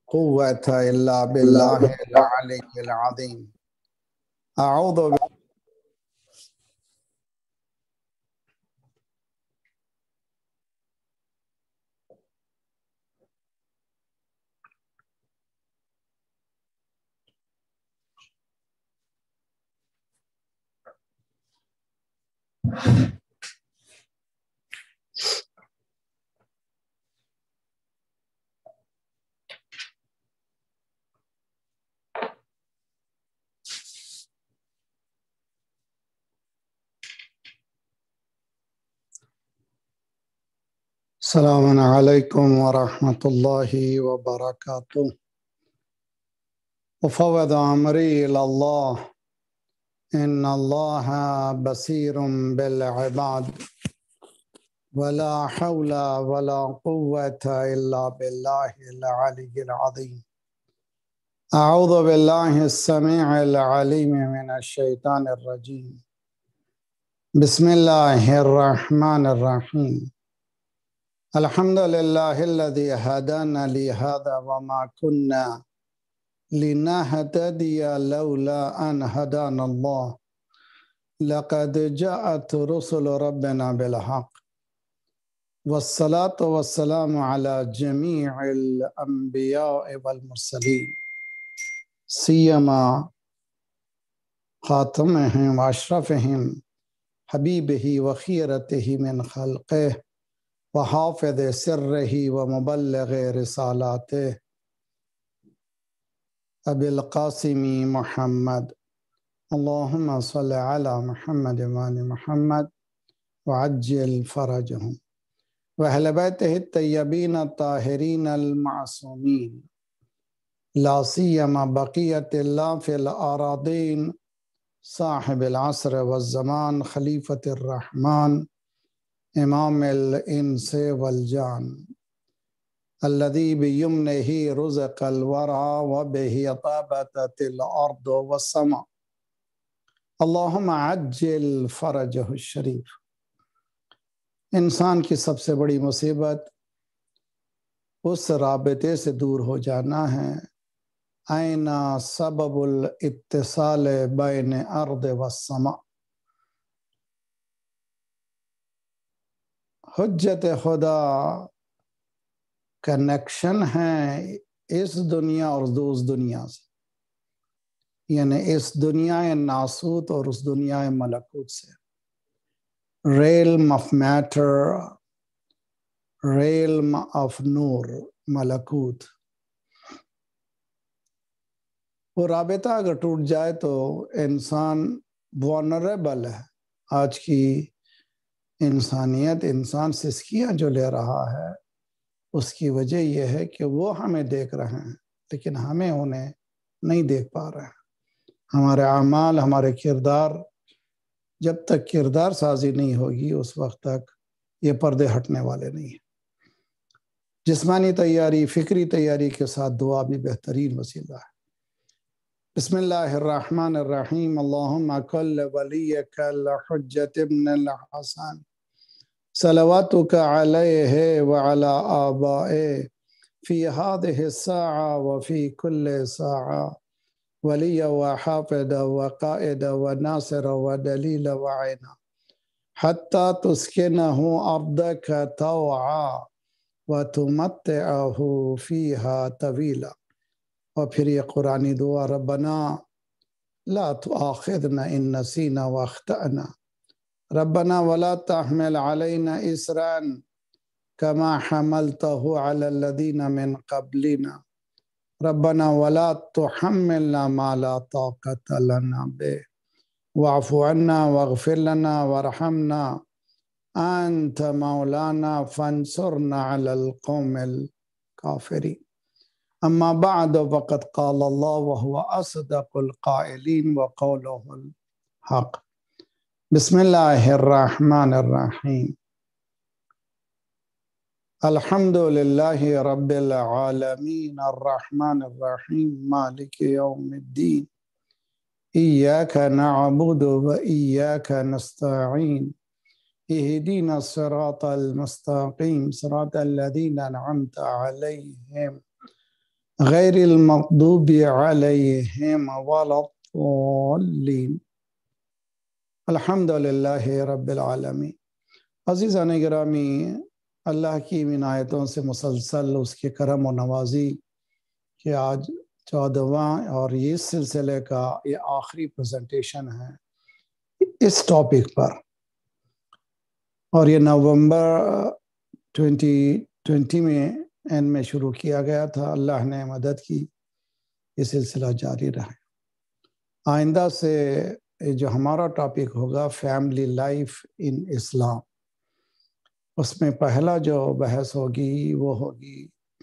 قوة إلا بالله العلي العظيم. أعوذ السلام عليكم ورحمة الله وبركاته. وفوض أمري إلى الله إن الله بصير بالعباد ولا حول ولا قوة إلا بالله العلي العظيم. أعوذ بالله السميع العليم من الشيطان الرجيم. بسم الله الرحمن الرحيم. الحمد لله الذي هدانا لهذا وما كنا لنهتدي لولا أن هدانا الله لقد جاءت رسل ربنا بالحق والصلاة والسلام على جميع الأنبياء والمرسلين سيما خاتمهم وأشرفهم حبيبه وخيرته من خلقه وحافظ سره ومبلغ رسالاته أبي القاسم محمد. اللهم صل على محمد وآل محمد وعجل فرجهم وأهل بيته الطيبين الطاهرين المعصومين لا سيما بقية الله في الأراضين صاحب العصر والزمان خليفة الرحمن إمام الإنس والجان الذي بيمنه رزق الورى وبه طابت الأرض والسماء. اللهم عجل فرجه الشریف. انسان کی سب سے بڑی مصیبت اس رابطے سے دور ہو جانا ہے أين سبب الاتصال بين الأرض والسماء. حجت خدا کنیکشن ہے اس دنیا اور اس دنیا سے، یعنی اس دنیا ناسوت اور اس دنیا ملکوت سے. Realm of matter, realm of نور، ملکوت. وہ رابطہ اگر ٹوٹ جائے تو انسان وانریبل ہے. آج کی انسانیت، انسان سسکیاں جو لے رہا ہے، اس کی وجہ یہ ہے کہ وہ ہمیں دیکھ رہے ہیں لیکن ہمیں انہیں نہیں دیکھ پا رہے ہیں. ہمارے اعمال، ہمارے کردار، جب تک کردار سازی نہیں ہوگی اس وقت تک یہ پردے ہٹنے والے نہیں ہیں. جسمانی تیاری، فکری تیاری کے ساتھ دعا بھی بہترین وسیلہ ہے. بسم اللہ الرحمن الرحیم. اللہم کل ولیک الحجت ابن الحسن صلواتک علیہ وعلی آبائے فی هذه الساعة وفی کل ساعة ولی وحافظ وقائد وناصر ودلیل وعینا حتی تسکنہ ارضک طوعا وتمتعہ فیہا طویلا. اور پھر یہ قرآنی دعا، ربنا لا تؤاخذنا ان نسینا واخطأنا ربنا ولا تحمل علينا إسرا كما حملته على الذين من قبلنا ربنا ولا تحملنا ما لا طاقة لنا به واعف عنا واغفر لنا وارحمنا أنت مولانا فانصرنا على القوم الكافرين. أما بعد فقد قال الله وهو أصدق القائلين وقوله الحق. بسم الله الرحمن الرحيم. الحمد لله رب العالمين الرحمن الرحيم مالك يوم الدين إياك نعبد وإياك نستعين اهدنا الصراط المستقيم صراط الذين أنعمت عليهم غیر المغضوب علیہم ولا الضالین۔ الحمد للہ رب العالمین۔ عزیزان گرامی، اللہ کی عنایتوں سے مسلسل اس کے کرم و نوازی کہ آج 14واں اور یہ اس سلسلے کا یہ آخری پریزنٹیشن ہے اس ٹاپک پر، اور یہ نومبر 2020 میں اینڈ میں شروع کیا گیا تھا۔ اللہ نے مدد کی، یہ سلسلہ جاری رہے۔ آئندہ سے جو ہمارا ٹاپک ہوگا فیملی لائف ان اسلام، اس میں پہلا جو بحث ہوگی وہ ہوگی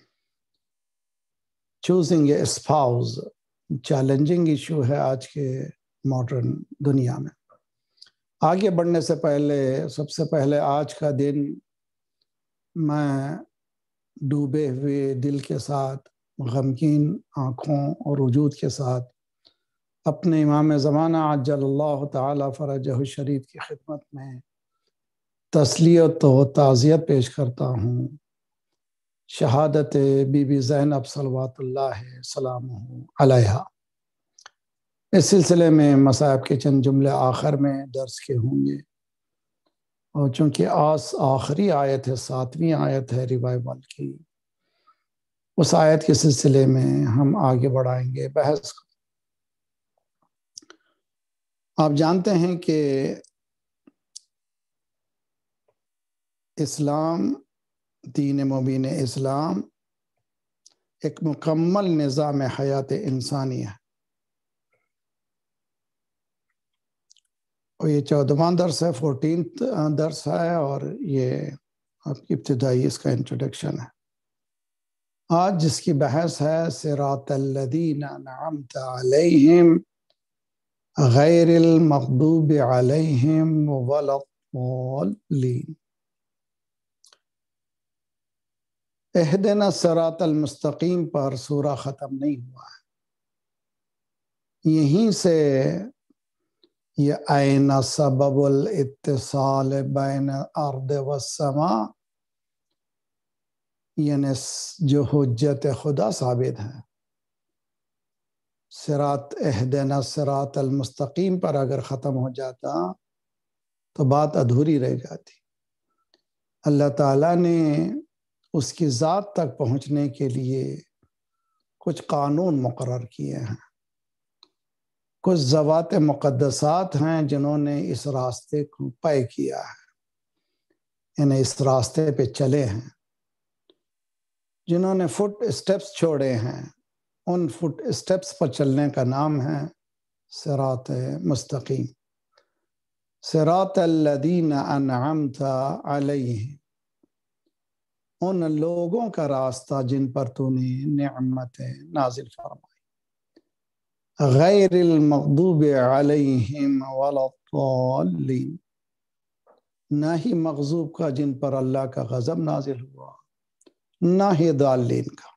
choosing a spouse. Challenging issue ہے آج کے ماڈرن دنیا میں۔ آگے بڑھنے سے پہلے سب سے پہلے آج کا دن میں ڈوبے ہوئے دل کے ساتھ، غمگین آنکھوں اور وجود کے ساتھ اپنے امام زمانہ عجل اللہ تعالی فرجہ الشریف کی خدمت میں تسلیت و تعزیت پیش کرتا ہوں۔ شہادت بی بی زینب صلوات اللہ سلامہ علیہا۔ اس سلسلے میں مصائب کے چند جملے آخر میں درس کے ہوں گے، اور چونکہ آخری آیت ہے، 7ویں آیت ہے ریوائول کی، اس آیت کے سلسلے میں ہم آگے بڑھائیں گے بحث کو۔ آپ جانتے ہیں کہ اسلام، دین مبین اسلام ایک مکمل نظام حیات انسانی ہے، اور یہ 14واں درس ہے، 14th درس ہے، اور یہ آپ کی ابتدائی اس کا انٹروڈکشن ہے۔ آج جس کی بحث ہے صراط الذین انعمت علیہم غیر المغضوب علیہم ولا الضالین۔ اہدنا الصراط المستقیم پر سورہ ختم نہیں ہوا ہے، یہیں سے یہ این سبب الاتصال بین الارض والسماء، یعنی جو حجت خدا ثابت ہے۔ صراط، اہدنا الصراط المستقیم پر اگر ختم ہو جاتا تو بات ادھوری رہ جاتی۔ اللہ تعالیٰ نے اس کی ذات تک پہنچنے کے لیے کچھ قانون مقرر کیے ہیں، کچھ ذوات مقدسات ہیں جنہوں نے اس راستے کو طے کیا ہے، یعنی اس راستے پہ چلے ہیں، جنہوں نے فٹ اسٹیپس چھوڑے ہیں، ان فٹ اسٹیپس پر چلنے کا نام ہے صراط مستقیم۔ صراط الذین انعمت علیہم، ان لوگوں کا راستہ جن پر تو نے نعمت نازل فرمائی، غیر المغضوب علیہم ولا الضالین، نہ ہی مغضوب کا جن پر اللہ کا غضب نازل ہوا، نہ ہی ضالین کا۔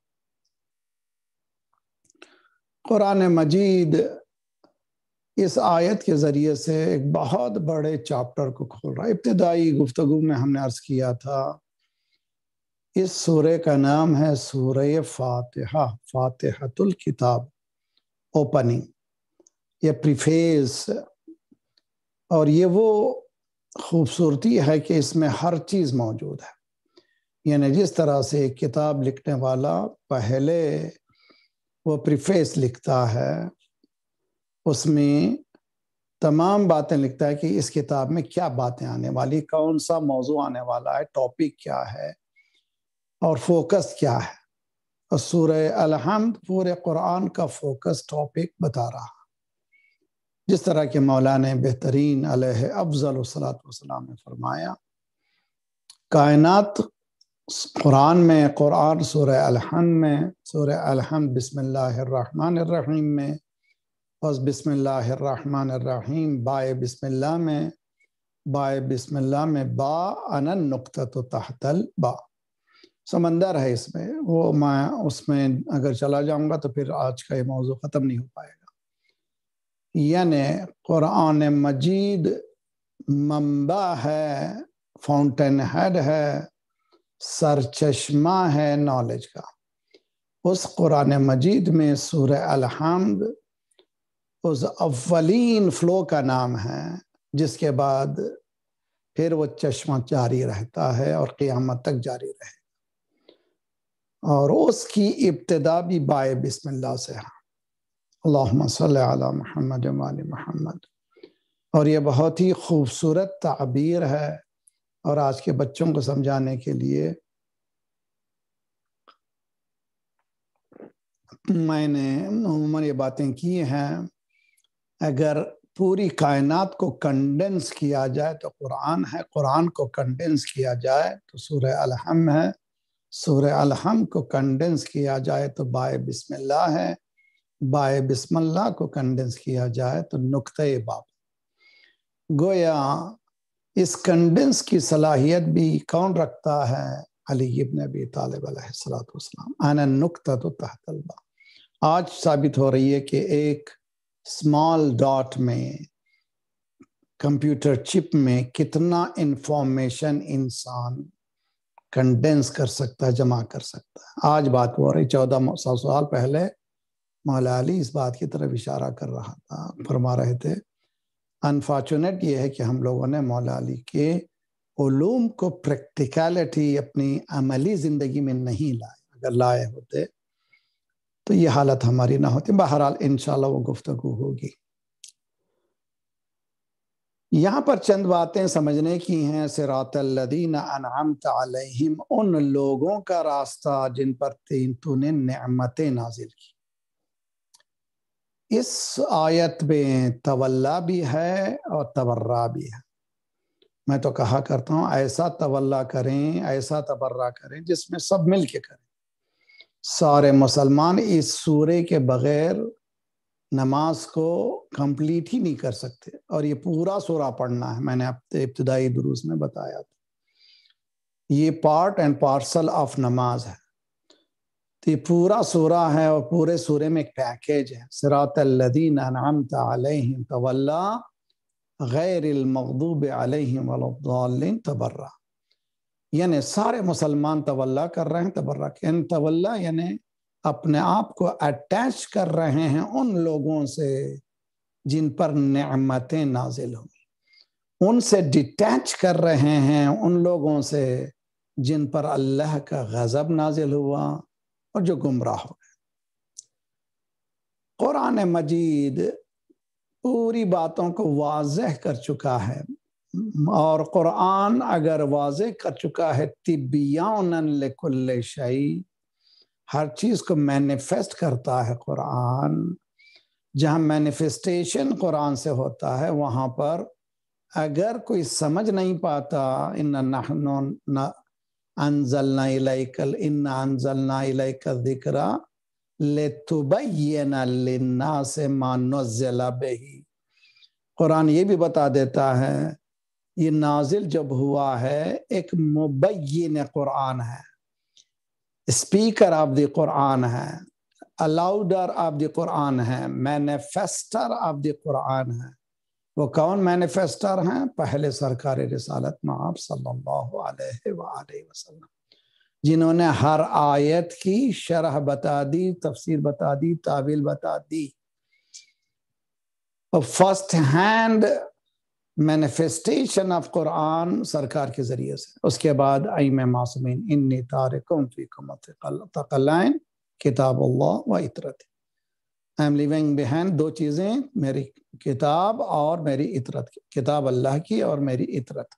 قرآن مجید اس آیت کے ذریعے سے ایک بہت بڑے چاپٹر کو کھول رہا ہے۔ ابتدائی گفتگو میں ہم نے عرض کیا تھا اس سورہ کا نام ہے سورہ فاتحہ، فاتحۃ الکتاب، اوپننگ، یہ پریفیس، اور یہ وہ خوبصورتی ہے کہ اس میں ہر چیز موجود ہے۔ یعنی جس طرح سے ایک کتاب لکھنے والا پہلے وہ پریفیس لکھتا ہے، اس میں تمام باتیں لکھتا ہے کہ اس کتاب میں کیا باتیں آنے والی، کون سا موضوع آنے والا ہے، ٹاپک کیا ہے، اور فوکس کیا ہے۔ اور سورہ الحمد پورے قرآن کا فوکس ٹاپک بتا رہا، جس طرح کہ مولانا بہترین علیہ افضل الصلاۃ والسلام نے فرمایا، کائنات قرآن میں، قرآن سورہ الحمد میں، سورہ الحمد بسم اللہ الرحمن الرحیم میں، اور بسم اللہ الرحمن الرحیم بائے بسم اللہ میں، بائے بسم اللہ میں با انا النقطۃ تحت البا، سمندر ہے اس میں، وہ میں اس میں اگر چلا جاؤں گا تو پھر آج کا یہ موضوع ختم نہیں ہو پائے گا۔ یعنی قرآن مجید منبع ہے، فاؤنٹین ہیڈ ہے، سرچشمہ ہے نالج کا۔ اس قرآن مجید میں سورہ الحمد اس اولین فلو کا نام ہے جس کے بعد پھر وہ چشمہ جاری رہتا ہے اور قیامت تک جاری رہے، اور اس کی ابتدا بھی بائے بسم اللہ سے ہے، اللہم صلی علی محمد و آل محمد۔ اور یہ بہت ہی خوبصورت تعبیر ہے، اور آج کے بچوں کو سمجھانے کے لیے میں نے عموماً یہ باتیں کی ہیں۔ اگر پوری کائنات کو کنڈنس کیا جائے تو قرآن ہے، قرآن کو کنڈنس کیا جائے تو سورہ الحمد ہے، سورہ الحمد کو کنڈنس کیا جائے تو بائے بسم اللہ ہے، بائے بسم اللہ کو کنڈنس کیا جائے تو نقطۂ باب۔ گویا اس کنڈنس کی صلاحیت بھی کون رکھتا ہے؟ علی ابن ابی طالب علیہ السلام، انا النقطۃ تحت الباب۔ آج ثابت ہو رہی ہے کہ ایک اسمال ڈاٹ میں، کمپیوٹر چپ میں کتنا انفارمیشن انسان کنڈینس کر سکتا ہے، جمع کر سکتا ہے۔ آج بات ہو رہی 1400 سال پہلے مولا علی اس بات کی طرف اشارہ کر رہا تھا، فرما رہے تھے انفارچونیٹ یہ ہے کہ ہم لوگوں نے مولا علی کے علوم کو پریکٹیکلٹی اپنی عملی زندگی میں نہیں لائے، اگر لائے ہوتے تو یہ حالت ہماری نہ ہوتی۔ بہرحال انشاءاللہ وہ گفتگو ہوگی۔ یہاں پر چند باتیں سمجھنے کی ہیں۔ صراط الذین انعمت علیہم، ان لوگوں کا راستہ جن پر تو نے نعمتیں نازل کی۔ اس آیت میں تولا بھی ہے اور تبرہ بھی ہے۔ میں تو کہا کرتا ہوں ایسا تولا کریں، ایسا تبرہ کریں جس میں سب مل کے کریں۔ سارے مسلمان اس سورے کے بغیر نماز کو کمپلیٹ ہی نہیں کر سکتے، اور یہ پورا سورہ پڑھنا ہے۔ میں نے ابتدائی دروس میں بتایا تھا یہ پارٹ اینڈ پارسل آف نماز ہے، تو یہ پورا سورہ ہے، اور پورے سورے میں ایک پیکیج ہے۔ صراط الذین انعمت علیہم تولا غیر المغضوب علیہم ولا الضالین تبرہ، یعنی سارے مسلمان تولا کر رہے ہیں، تبرہ یعنی تولا یعنی اپنے آپ کو اٹیچ کر رہے ہیں ان لوگوں سے جن پر نعمتیں نازل ہوئی، ان سے ڈیٹیچ کر رہے ہیں ان لوگوں سے جن پر اللہ کا غضب نازل ہوا اور جو گمراہ ہو گئے۔ قرآن مجید پوری باتوں کو واضح کر چکا ہے، اور قرآن اگر واضح کر چکا ہے تبیانا لکل شیء، ہر چیز کو مینیفیسٹ کرتا ہے قرآن۔ جہاں مینیفیسٹیشن قرآن سے ہوتا ہے وہاں پر اگر کوئی سمجھ نہیں پاتا انا انزلنا الیک الذکر لتبین للناس ما نزل بہ، قرآن یہ بھی بتا دیتا ہے یہ نازل جب ہوا ہے ایک مبین قرآن ہے، اسپیکر آف دی قرآن ہے، الاؤڈر آف دی قرآن ہے، مینیفیسٹر آف دی قرآن ہے۔ وہ کون مینیفیسٹر ہیں؟ پہلے سرکار رسالت مآب صلی اللہ علیہ وآلہ وسلم، جنہوں نے ہر آیت کی شرح بتا دی، تفسیر بتا دی، تعویل بتا دی، اور first hand manifestation of Quran سرکار کے ذریعے سے۔ اس کے بعد ائمہ معصومین، انی تارکم فیکم الثقلین کتاب اللہ و اطرت، I am leaving behind دو چیزیں، میری کتاب اور میری اطرت، کتاب اللہ کی اور میری اطرت۔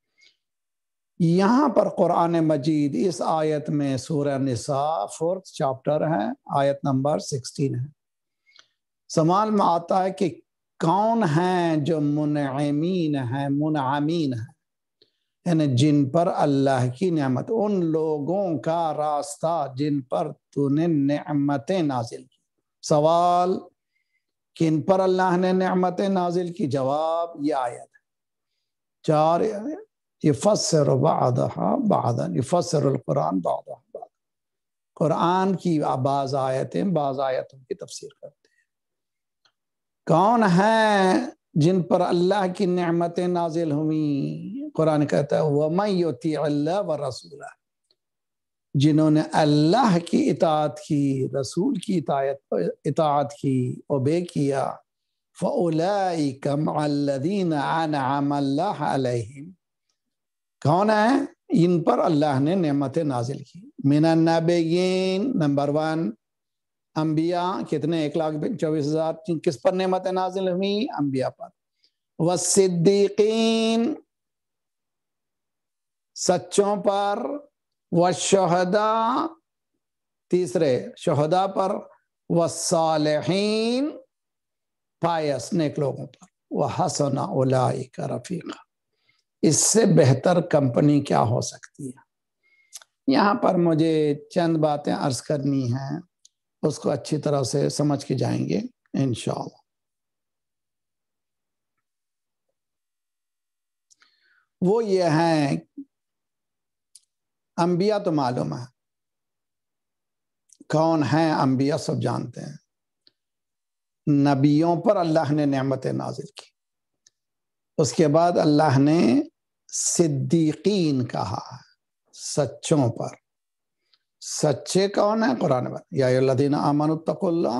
یہاں پر قرآن مجید اس آیت میں سورہ نساء 4th چاپٹر ہے، آیت نمبر 16 ہے۔ سوال میں آتا ہے کہ کون ہیں جو منعمین ہیں، منعمین ہیں، یعنی جن پر اللہ کی نعمت، ان لوگوں کا راستہ جن پر تو نے نعمتیں نازل کی۔ سوال کن پر اللہ نے نعمتیں نازل کی؟ جواب یہ آیت ہے۔ 4 یفسر بعضھا بعضا، یفسر القرآن بعضھا بعضا، قرآن کی بعض آیتیں بعض آیتوں کی تفسیر کرتے ہیں۔ کون ہیں جن پر اللہ کی نعمتیں نازل ہوئیں؟ قرآن کہتا ہے وَمَن یُطِیعِ اللَّهَ وَرَسُولَهُ، جنہوں نے اللہ کی اطاعت کی، رسول کی اطاعت کی، اوبے کیا، فَأُولَئِكَ مَعَ الَّذِينَ أَنْعَمَ اللَّهُ عَلَيْهِمْ، کون ہیں؟ ان پر اللہ نے نعمتیں نازل کی۔ من النبیین، نمبر 1 انبیاء، کتنے؟ 1,24,000۔ کس پر نعمتیں نازل ہوئی؟ انبیاء پر۔ والصدیقین، سچوں پر۔ والشہداء، تیسرے شہداء پر۔ والصالحین، پائس نیک لوگوں پر۔ وحسن اولئک رفیقا، اس سے بہتر کمپنی کیا ہو سکتی ہے؟ یہاں پر مجھے چند باتیں عرض کرنی ہیں، اس کو اچھی طرح سے سمجھ کے جائیں گے انشاءاللہ۔ وہ یہ ہیں، انبیاء تو معلوم ہے کون ہیں، انبیاء سب جانتے ہیں۔ نبیوں پر اللہ نے نعمتیں نازل کی، اس کے بعد اللہ نے صدیقین کہا، سچوں پر۔ سچے کون ہیں؟ قرآن میں، یا ایھا الذین آمنوا اتقوا اللہ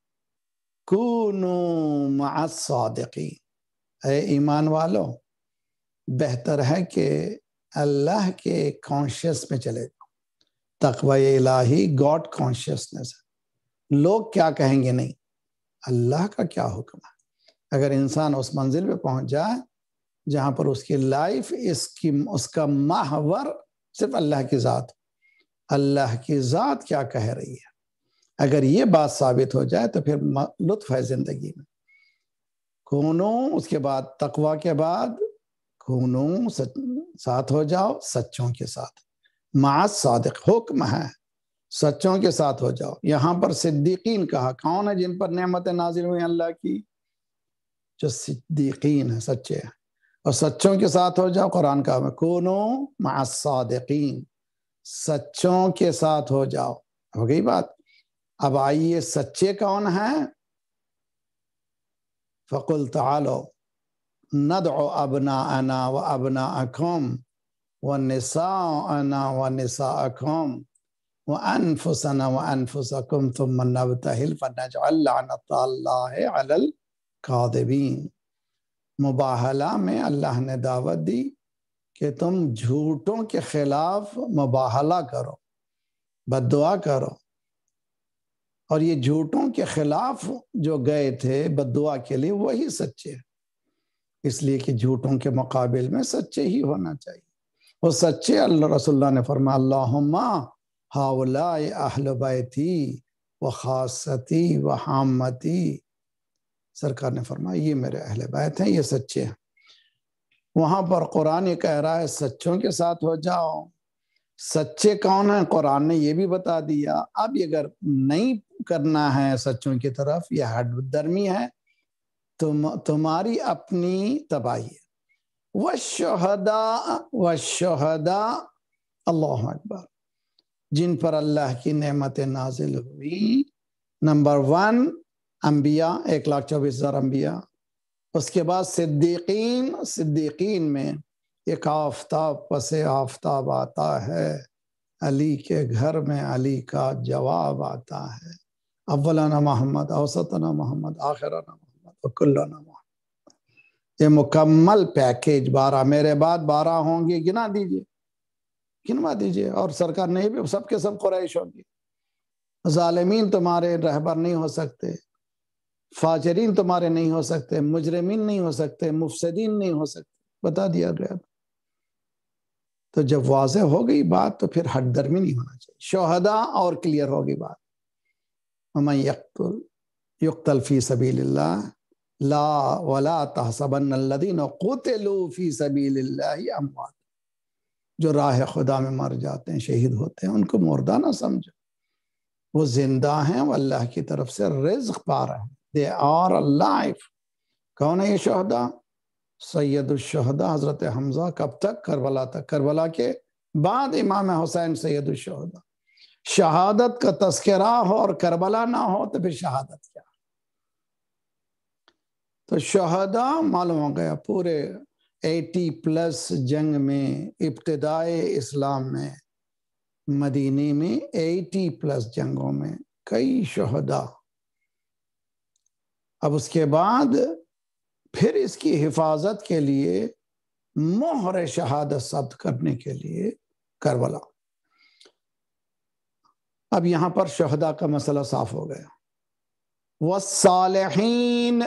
کونوا مع الصادقین، اے ایمان والو بہتر ہے کہ اللہ کے کانشیس میں چلے جاؤ۔ تقوی الہی، گاڈ کانشیسنس، لوگ کیا کہیں گے نہیں، اللہ کا کیا حکم ہے۔ اگر انسان اس منزل پہ پہنچ جائے جہاں پر اس کی لائف، اس کا محور صرف اللہ کی ذات، اللہ کی ذات کیا کہہ رہی ہے، اگر یہ بات ثابت ہو جائے تو پھر لطف ہے زندگی میں۔ کونو، اس کے بعد تقوی کے بعد کونو، ساتھ ہو جاؤ سچوں کے ساتھ۔ مع الصادق، حکم ہے سچوں کے ساتھ ہو جاؤ۔ یہاں پر صدیقین کہا، کون ہے جن پر نعمتیں نازل ہوئی اللہ کی؟ جو صدیقین ہیں، سچے ہیں، اور سچوں کے ساتھ ہو جاؤ۔ قرآن کا میں کونو مع الصادقین، سچوں کے ساتھ ہو جاؤ۔ ہو گئی بات۔ اب آئیے سچے کون ہیں؟ فَقُلْ تَعَالَوْا نَدْعُ أَبْنَاءَنَا وَأَبْنَاءَكُمْ وَنِسَاءَنَا وَنِسَاءَكُمْ وَأَنفُسَنَا وَأَنفُسَكُمْ ثُمَّ نَبْتَهِلْ فَنَجْعَلْ لَعْنَتَ اللَّهِ عَلَى الْكَاذِبِينَ۔ مباہلہ میں اللہ نے دعوت دی کہ تم جھوٹوں کے خلاف مباہلہ کرو، بد دعا کرو، اور یہ جھوٹوں کے خلاف جو گئے تھے بد دعا کے لیے وہی سچے ہیں، اس لیے کہ جھوٹوں کے مقابل میں سچے ہی ہونا چاہیے۔ وہ سچے، اللہ رسول اللہ نے فرمایا اللہم ہؤلاء اہل بیتی وخاصتی وحامتی، سرکار نے فرمایا یہ میرے اہل بیت ہیں، یہ سچے ہیں۔ وہاں پر قرآن یہ کہہ رہا ہے سچوں کے ساتھ ہو جاؤ۔ سچے کون ہیں؟ قرآن نے یہ بھی بتا دیا۔ اب یہ اگر نہیں کرنا ہے سچوں کی طرف، یہ ہٹ درمی ہے، تمہاری اپنی تباہی ہے۔ والشہداء، والشہداء، اللہ اکبر، جن پر اللہ کی نعمتیں نازل ہوئی۔ نمبر 1 انبیاء، 1,24,000 انبیاء۔ اس کے بعد صدیقین، صدیقین میں ایک آفتاب پس آفتاب آتا ہے، علی کے گھر میں علی کا جواب آتا ہے، اولانا محمد، اوسطنا محمد، آخرنا محمد، وکلنا محمد۔ یہ مکمل پیکیج 12، میرے بعد 12 ہوں گے، گنا دیجئے، گنوا دیجئے، اور سرکار نہیں بھی سب کے سب قریش ہوں گے۔ ظالمین تمہارے رہبر نہیں ہو سکتے، فاجرین تمہارے نہیں ہو سکتے، مجرمین نہیں ہو سکتے، مفسدین نہیں ہو سکتے، بتا دیا گیا۔ تو جب واضح ہو گئی بات تو پھر ہٹ درمی نہیں ہونا چاہیے۔ شہداء اور کلیئر ہوگی بات۔ وَمَن يُقْتَلْ فِي سَبِيلِ اللَّهِ لَا وَلَا تَحْسَبَنَّ الَّذِينَ قُتِلُوا فِي سَبِيلِ اللَّهِ أَمْوَاتٌ، جو راہ خدا میں مر جاتے ہیں، شہید ہوتے ہیں، ان کو مردہ نہ سمجھو، وہ زندہ ہیں، وہ اللہ کی طرف سے رزق پا رہے ہیں۔ They are alive۔ کون ہے یہ شہداء؟ سید الشہداء حضرت حمزہ۔ کب تک؟ کربلا تک۔ کربلا کے بعد امام حسین سید الشہداء۔ شہادت کا تذکرہ ہو اور کربلا نہ ہو تو پھر شہادت کیا؟ تو شہداء معلوم ہو گیا، پورے 80+ جنگ میں، ابتدائے اسلام میں مدینے میں 80+ جنگوں میں کئی شہداء. اب اس کے بعد پھر اس کی حفاظت کے لیے مہر شہادت ثبت کرنے کے لیے کربلا. اب یہاں پر شہداء کا مسئلہ صاف ہو گیا. والصالحین،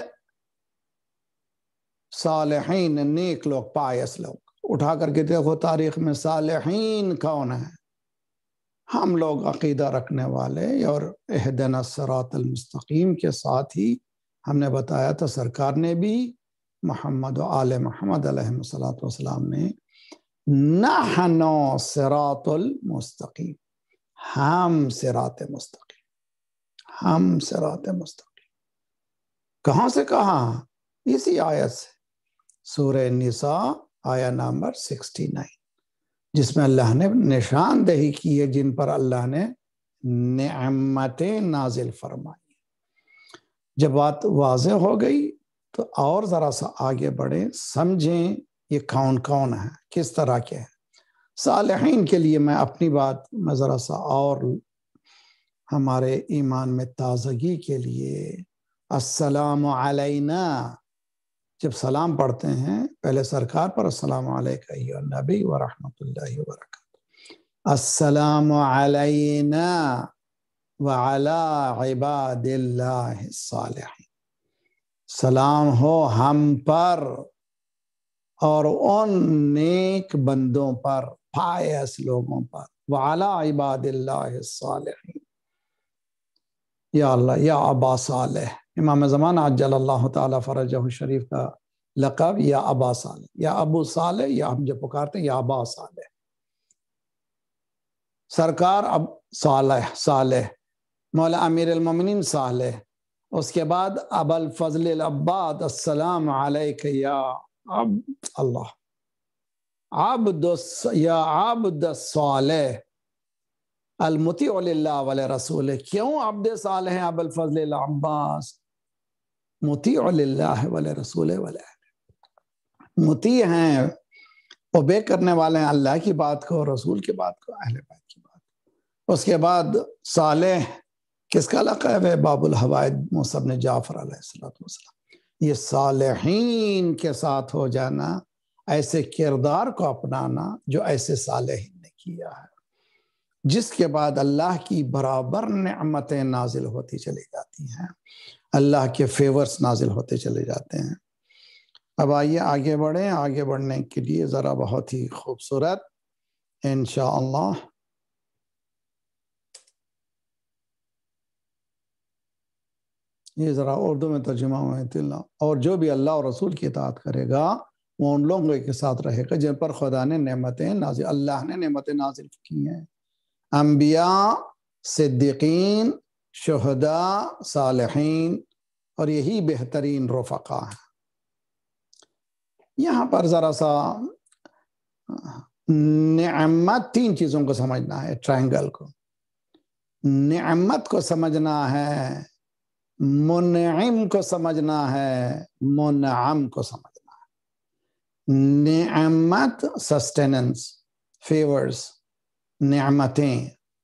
صالحین نیک لوگ، پائس لوگ. اٹھا کر کے دیکھو تاریخ میں صالحین کون ہے. ہم لوگ عقیدہ رکھنے والے، اور اہدنا الصراط المستقیم کے ساتھ ہی ہم نے بتایا تھا سرکار نے بھی، محمد و آل محمد علیہ السلام نے، نحن صراط المستقیم، ہم صراط مستقیم، ہم صراط مستقیم. کہاں سے کہا؟ اسی آیت سے، سورہ النساء آیہ نمبر 69، جس میں اللہ نے نشاندہی کی ہے جن پر اللہ نے نعمتیں نازل فرمائی. جب بات واضح ہو گئی تو اور ذرا سا آگے بڑھیں، سمجھیں یہ کون کون ہے، کس طرح کے ہیں. صالحین کے لیے میں اپنی بات میں ذرا سا اور ہمارے ایمان میں تازگی کے لیے، السلام علینا، جب سلام پڑھتے ہیں پہلے سرکار پر السلام علیکہ ایھا النبی ورحمۃ اللہ وبرکاتہ، السلام علینا وعلی عباد اللہ الصالحین، سلام ہو ہم پر اور ان نیک بندوں پر، پائس لوگوں پر، وعلی عباد اللہ الصالحین. یا اللہ، یا ابا صالح، امام زمان عجل اللہ تعالی فرجہ شریف کا لقب یا ابا صالح، یا ابو صالح، یا ہم جو پکارتے ہیں یا ابا صالح. سرکار اب صالح، مولا امیر المومنین صالح. اس کے بعد ابا الفضل العباد، السلام علیک یا اللہ، یا عبد الصالح المطیع للہ ولرسولہ. کیوں عبد صالح ہیں ابو الفضل العباس؟ مطیع للہ ولرسولہ مطیع ہیں، اوبے کرنے والے ہیں اللہ کی بات کو، رسول کی بات کو، اہل بیت کی بات کو. اس کے بعد صالح کس کا لقب ہے؟ باب الحوائد موسیٰ بن جعفر علیہ السلام. یہ صالحین کے ساتھ ہو جانا، ایسے کردار کو اپنانا جو ایسے صالحین نے کیا ہے، جس کے بعد اللہ کی برابر نعمتیں نازل ہوتی چلی جاتی ہیں، اللہ کے فیورز نازل ہوتے چلے جاتے ہیں. اب آئیے آگے بڑھیں. آگے بڑھنے کے لیے ذرا بہت ہی خوبصورت انشاءاللہ یہ ذرا اردو میں ترجمہ ہوئے. اور جو بھی اللہ اور رسول کی اطاعت کرے گا وہ ان لوگوں کے ساتھ رہے گا جن پر خدا نے نعمتیں نازل، اللہ نے نعمتیں نازل کی ہیں. انبیاء، صدیقین، شہداء، صالحین، اور یہی بہترین رفقا ہیں. یہاں پر ذرا سا نعمت، 3 چیزوں کو سمجھنا ہے. ٹرائنگل کو، نعمت کو سمجھنا ہے، منعم کو سمجھنا ہے، منعم کو سمجھنا ہے. نعمت سسٹیننس، فیورز، نعمتیں.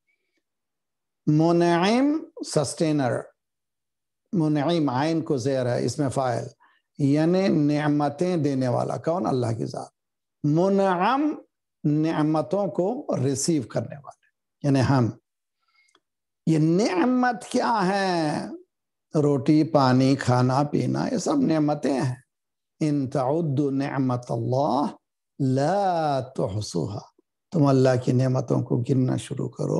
منعم سسٹینر، منعم عین کو زیر ہے، اس میں فاعل، یعنی نعمتیں دینے والا کون؟ اللہ کی ذات. منعم نعمتوں کو ریسیو کرنے والے یعنی ہم. یہ نعمت کیا ہے؟ روٹی، پانی، کھانا پینا، یہ سب نعمتیں ہیں. ان تعدوا نعمت اللہ لا تحصوها. تم اللہ کی نعمتوں کو گننا شروع کرو،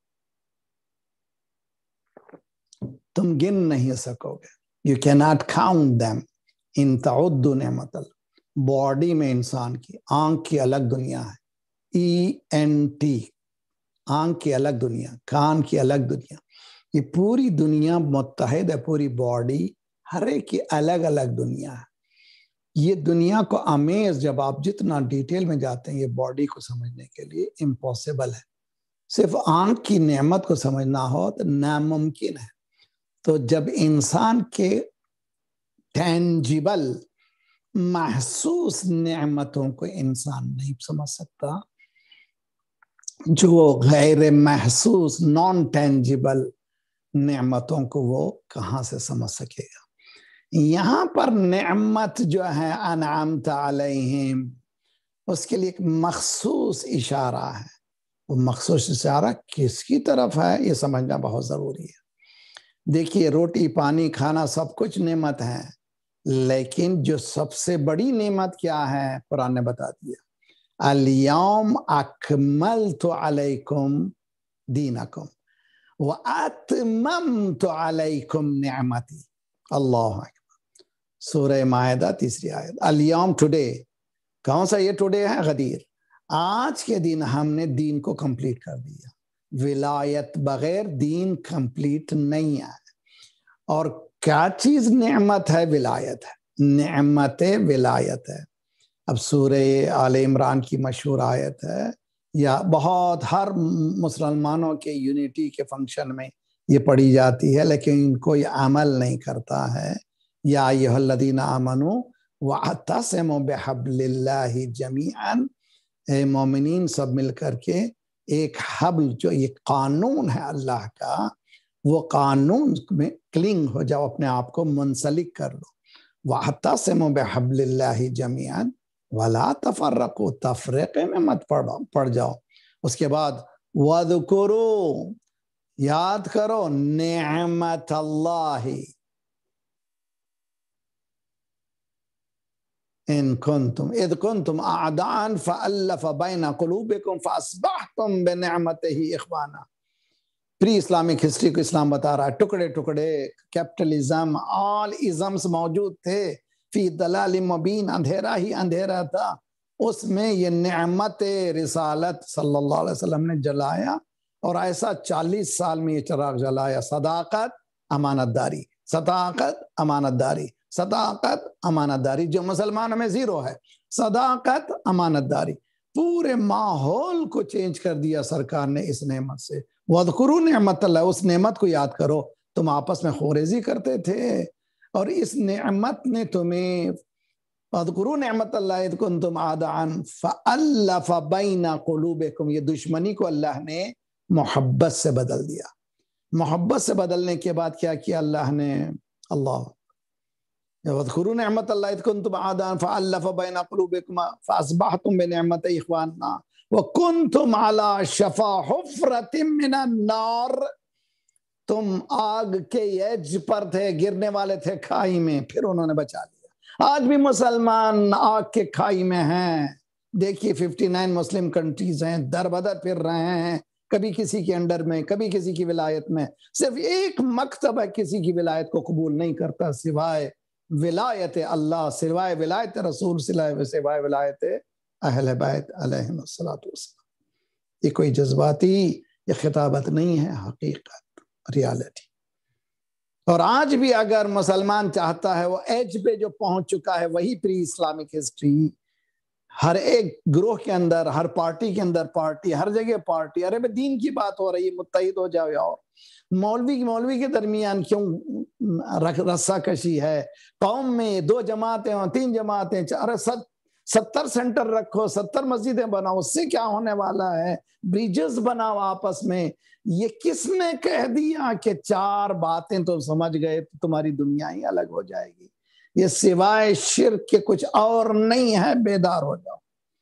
تم گن نہیں سکو گے. You cannot count them. ان تعدوا نعمت اللہ. باڈی میں انسان کی آنکھ کی الگ دنیا ہے، ENT، آنکھ کی الگ دنیا، کان کی الگ دنیا. یہ پوری دنیا متحد ہے، پوری باڈی، ہر ایک کی الگ الگ دنیا ہے. یہ دنیا کو امیز، جب آپ جتنا ڈیٹیل میں جاتے ہیں یہ باڈی کو سمجھنے کے لیے امپاسبل ہے. صرف آنکھ کی نعمت کو سمجھنا ہو تو ناممکن ہے. تو جب انسان کے ٹینجیبل، محسوس نعمتوں کو انسان نہیں سمجھ سکتا جو غیر محسوس نان ٹینجیبل نعمتوں کو وہ کہاں سے سمجھ سکے گا؟ یہاں پر نعمت جو ہے انعمت علیہم، اس کے لیے ایک مخصوص اشارہ ہے. وہ مخصوص اشارہ کس کی طرف ہے یہ سمجھنا بہت ضروری ہے. دیکھیے روٹی پانی کھانا سب کچھ نعمت ہے، لیکن جو سب سے بڑی نعمت کیا ہے قرآن نے بتا دیا، الیوم اکملت علیکم دینکم واتممت علیکم نعمتی. اللہ اکبر. سورہ مائدہ 3 آیت. الیوم ٹوڈے، کون سا یہ ٹوڈے ہے؟ غدیر. آج کے دن ہم نے دین کو کمپلیٹ کر دیا. ولایت بغیر دین کمپلیٹ نہیں ہے. اور کیا چیز نعمت ہے؟ ولایت ہے. نعمت ولایت ہے. اب سورہ آل عمران کی مشہور آیت ہے، یا بہت ہر مسلمانوں کے یونٹی کے فنکشن میں یہ پڑھی جاتی ہے، لیکن کوئی عمل نہیں کرتا ہے. یا ایھا الذین آمنوا واعتصموا بحبل اللہ جمیعا، اے مومنین سب مل کر کے ایک حبل، جو ایک قانون ہے اللہ کا، وہ قانون میں کلنگ ہو جاؤ، اپنے آپ کو منسلک کر لو. واعتصموا بحبل اللہ جمیعا ولا تفرقوا، تفریقے میں مت پڑ جاؤ. اس کے بعد وَاذْكُرُوا، یاد کرو نعمت اللہ، ان کنتم اذ کنتم اعداء فالف بین قلوبکم فاصبحتم بنعمتہ اخوانا. پری اسلامک ہسٹری کو اسلام بتا رہا ہے، ٹکڑے ٹکڑے کیپٹلزم آل ازمز موجود تھے، فی دلال مبین، اندھیرا ہی اندھیرا تھا، اس میں یہ نعمت رسالت صلی اللہ علیہ وسلم نے جلایا، اور ایسا 40 سال میں یہ چراغ جلایا. صداقت، امانت داری، صداقت، امانت داری، صداقت، امانت داری. جو مسلمانوں میں زیرو ہے، صداقت، امانت داری. پورے ماحول کو چینج کر دیا سرکار نے اس نعمت سے. وَاذْكُرُوا نعمت اللہ، اس نعمت کو یاد کرو. تم آپس میں خوریزی کرتے تھے، اور اس نعمت نے تمہیں، وَاذْكُرُوا نعمت اللہ اذ كنتم اعداء فألف بین قلوبکم، یہ دشمنی کو اللہ نے محبت سے بدل دیا. محبت سے بدلنے کے بعد کیا کیا اللہ نے؟ اللہ، وَاذْكُرُوا نعمت اللہ اذ كنتم اعداء فألف بین قلوبکم فاصبحتم بنعمتہ اخوانا وَكُنْتُمْ عَلَى شَفَا حُفْرَةٍ مِّنَ النَّارِ، تم آگ کے ایج پر تھے، گرنے والے تھے کھائی میں، پھر انہوں نے بچا لیا. آج بھی مسلمان آگ کے کھائی میں ہیں. دیکھیے 59 مسلم کنٹریز ہیں، در بدر پھر رہے ہیں، کبھی کسی کے انڈر میں، کبھی کسی کی ولایت میں. صرف ایک مکتب ہے کسی کی ولایت کو قبول نہیں کرتا سوائے ولایت اللہ، سوائے ولایت رسول، سوائے ولایت اہل بیت علیہم الصلوۃ والسلام. یہ کوئی جذباتی یہ خطابت نہیں ہے، حقیقت، ریالٹی. اور آج بھی اگر مسلمان چاہتا ہے، وہ ایج پہ جو پہنچ چکا ہے، وہی پری اسلامک ہسٹری، ہر ایک گروہ کے اندر، ہر پارٹی کے اندر پارٹی، ہر جگہ پارٹی. ارے بھائی دین کی بات ہو رہی ہے، متحد ہو جاؤ. اور مولوی کے درمیان کیوں رسا کشی ہے؟ قوم میں 2 جماعتیں ہوں، 3 جماعتیں، ارے 70 سینٹر رکھو، 70 مسجدیں بناؤ، اس سے کیا ہونے والا ہے؟ بریجز بناؤ آپس میں. یہ کس نے کہہ دیا کہ 4 باتیں تو سمجھ گئے تو تمہاری دنیا ہی الگ ہو جائے گی؟ یہ سوائے شرک کے کچھ اور نہیں ہے. بیدار ہو جاؤ.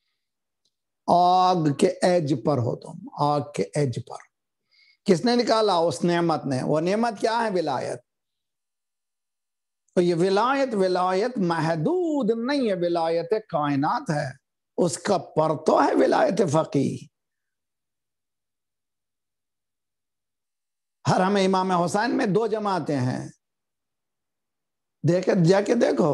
آگ کے ایج پر ہو تم، آگ کے ایج پر. کس نے نکالا؟ اس نعمت نے. وہ نعمت کیا ہے؟ ولایت. تو یہ ولایت محدود نہیں ہے، ولایت کائنات ہے. اس کا پرتو ہے ولایت فقیہ. حرم امام حسین میں 2 جماعتیں ہیں، جا کے دیکھو.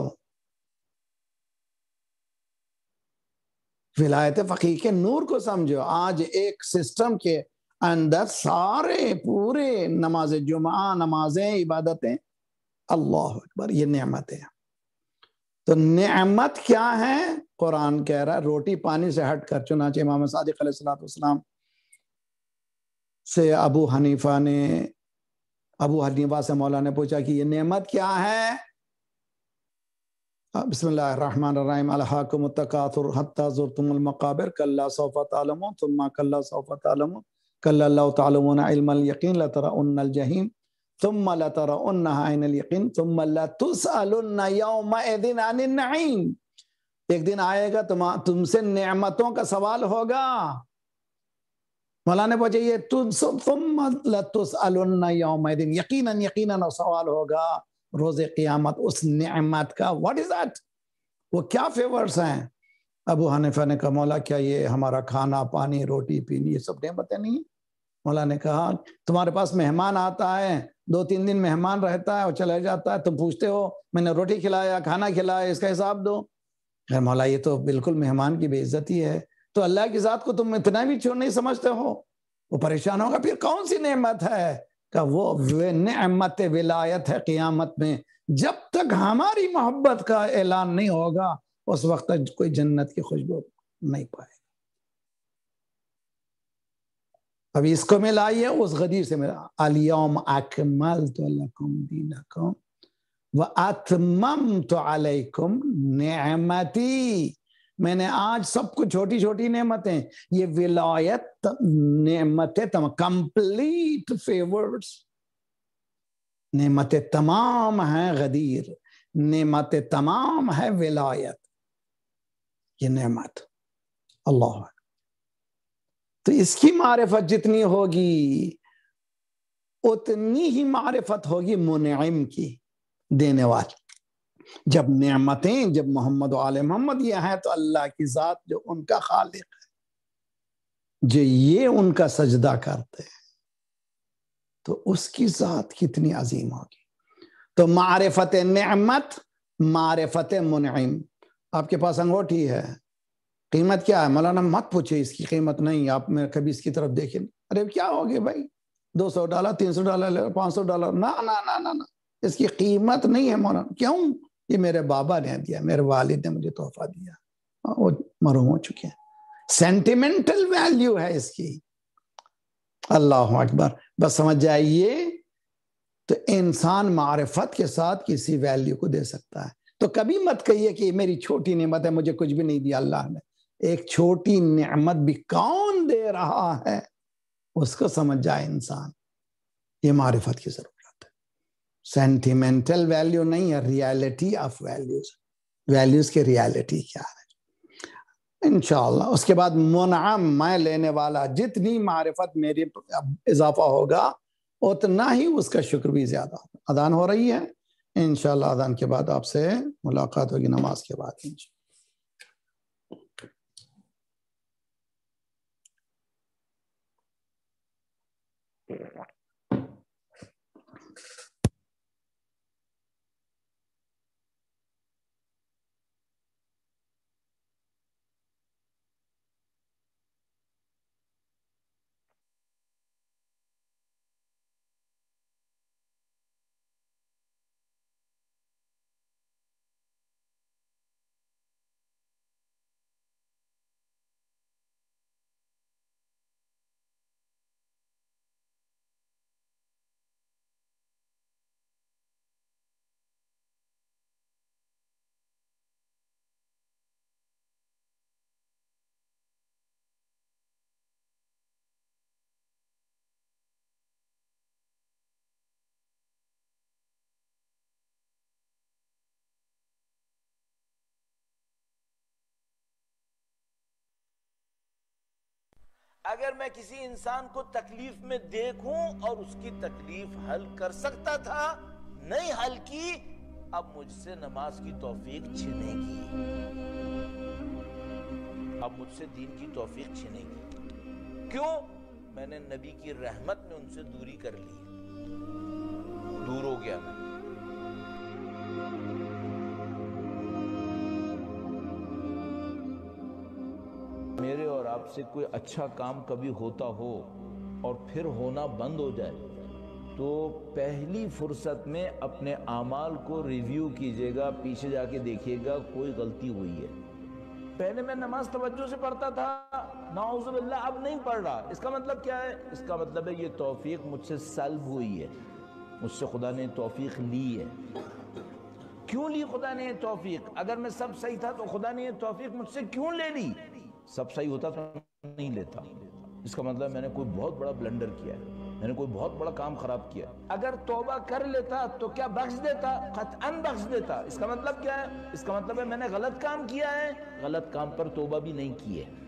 ولایت فقیہ کے نور کو سمجھو. آج ایک سسٹم کے اندر سارے پورے نماز جمعہ، نمازیں، عبادتیں، اللہ اکبر، یہ نعمتیں. تو نعمت کیا ہے؟ قرآن کہہ رہا ہے روٹی پانی سے ہٹ کر. چنانچہ امام صادق علیہ السلام سے ابو حنیفہ سے مولا نے پوچھا کہ یہ نعمت کیا ہے؟ بسم اللہ الرحمن الرحیم الہاکم التکاثر حتی زرتم المقابر کلا سوف تعلمون ثم کلا سوف تعلمون کلا لو تعلمون علم الیقین لترؤن الجحیم ثم لترؤنها عین الیقین ثم لتسألن یومئذ عن النعیم. ایک دن آئے گا تم سے نعمتوں کا سوال ہوگا. مولانا پوچھے یہ ثم لتسألن یومئذ یقیناً سوال ہوگا روز قیامت اس نعمت کا. What is that? وہ کیا فیورز ہیں؟ ابو حنیفہ نے کہا مولا کیا یہ ہمارا کھانا پانی روٹی پینی یہ سب نعمتیں نہیں؟ مولا نے کہا تمہارے پاس مہمان آتا ہے 2-3 دن مہمان رہتا ہے اور چلے جاتا ہے، تم پوچھتے ہو میں نے روٹی کھلایا کھانا کھلایا اس کا حساب دو. مولا یہ تو بالکل مہمان کی بے عزتی ہے. تو اللہ کی ذات کو تم اتنا بھی چھوڑ نہیں سمجھتے ہو؟ وہ پریشان ہوگا پھر کون سی نعمت ہے؟ کہ وہ نعمت ولایت ہے. قیامت میں جب تک ہماری محبت کا اعلان نہیں ہوگا اس وقت تک کوئی جنت کی خوشبو نہیں پائے. ابھی اس کو ملائیے اس غدیر سے ملا الیوم اکملت لکم دینکم واتممت علیکم نعمتی. میں نے آج سب کو چھوٹی چھوٹی نعمتیں یہ ولایت نعمتیں کمپلیٹ فیورز نعمتیں تمام ہیں غدیر نعمتیں تمام ہے ولایت یہ نعمت اللہ. تو اس کی معرفت جتنی ہوگی اتنی ہی معرفت ہوگی منعم کی دینے والی. جب نعمتیں جب محمد و آل محمد یہ ہیں تو اللہ کی ذات جو ان کا خالق ہے جو یہ ان کا سجدہ کرتے ہیں تو اس کی ذات کتنی عظیم ہوگی. تو معرفت نعمت معرفت منعم. آپ کے پاس انگوٹھی ہے قیمت کیا ہے؟ مولانا مت پوچھے اس کی قیمت نہیں آپ میں کبھی اس کی طرف دیکھیں. ارے کیا ہوگی بھائی $200 $300 $500 نہ اس کی قیمت نہیں ہے مولانا. کیوں؟ یہ میرے بابا نے دیا میرے والد نے مجھے تحفہ دیا وہ مرحوم ہو چکے ہیں. سینٹیمنٹل ویلیو ہے اس کی. اللہ اکبر. بس سمجھ جائیے تو انسان معرفت کے ساتھ کسی ویلیو کو دے سکتا ہے. تو کبھی مت کہیے کہ میری چھوٹی نعمت ہے مجھے کچھ بھی نہیں دیا اللہ نے. ایک چھوٹی نعمت بھی کون دے رہا ہے اس کو سمجھ جائے انسان. یہ معرفت کی ضرورت ہے. سینٹیمنٹل ویلیو نہیں ہے ریالٹی آف ویلیوز. ویلیوز کی ریالٹی کیا ہے انشاءاللہ. اس کے بعد منعم میں لینے والا جتنی معرفت میری اضافہ ہوگا اتنا ہی اس کا شکر بھی زیادہ ہوگا. اذان ہو رہی ہے انشاءاللہ اذان کے بعد آپ سے ملاقات ہوگی نماز کے بعد انشاءاللہ. اگر میں کسی انسان کو تکلیف میں دیکھوں اور اس کی تکلیف حل کر سکتا تھا نہیں حل کی اب مجھ سے نماز کی توفیق چھنے گی. اب مجھ سے دین کی توفیق چھنے گی. کیوں؟ میں نے نبی کی رحمت میں ان سے دوری کر لی. دور ہو گیا میں. میرے اور آپ سے کوئی اچھا کام کبھی ہوتا ہو اور پھر ہونا بند ہو جائے تو پہلی فرصت میں اپنے اعمال کو ریویو کیجئے گا. پیچھے جا کے دیکھیے گا کوئی غلطی ہوئی ہے. پہلے میں نماز توجہ سے پڑھتا تھا نعوذ باللہ اب نہیں پڑھ رہا. اس کا مطلب کیا ہے؟ اس کا مطلب ہے یہ توفیق مجھ سے سلب ہوئی ہے. مجھ سے خدا نے توفیق لی ہے. کیوں لی خدا نے یہ توفیق؟ اگر میں سب صحیح تھا تو خدا نے یہ توفیق مجھ سے کیوں لے لی؟ سب صحیح ہوتا تو نہیں لیتا. اس کا مطلب میں نے کوئی بہت بڑا بلنڈر کیا ہے، میں نے کوئی بہت بڑا کام خراب کیا. اگر توبہ کر لیتا تو کیا بخش دیتا؟ قطعاً بخش دیتا. اس کا مطلب کیا ہے؟ اس کا مطلب ہے میں نے غلط کام کیا ہے، غلط کام پر توبہ بھی نہیں کی ہے.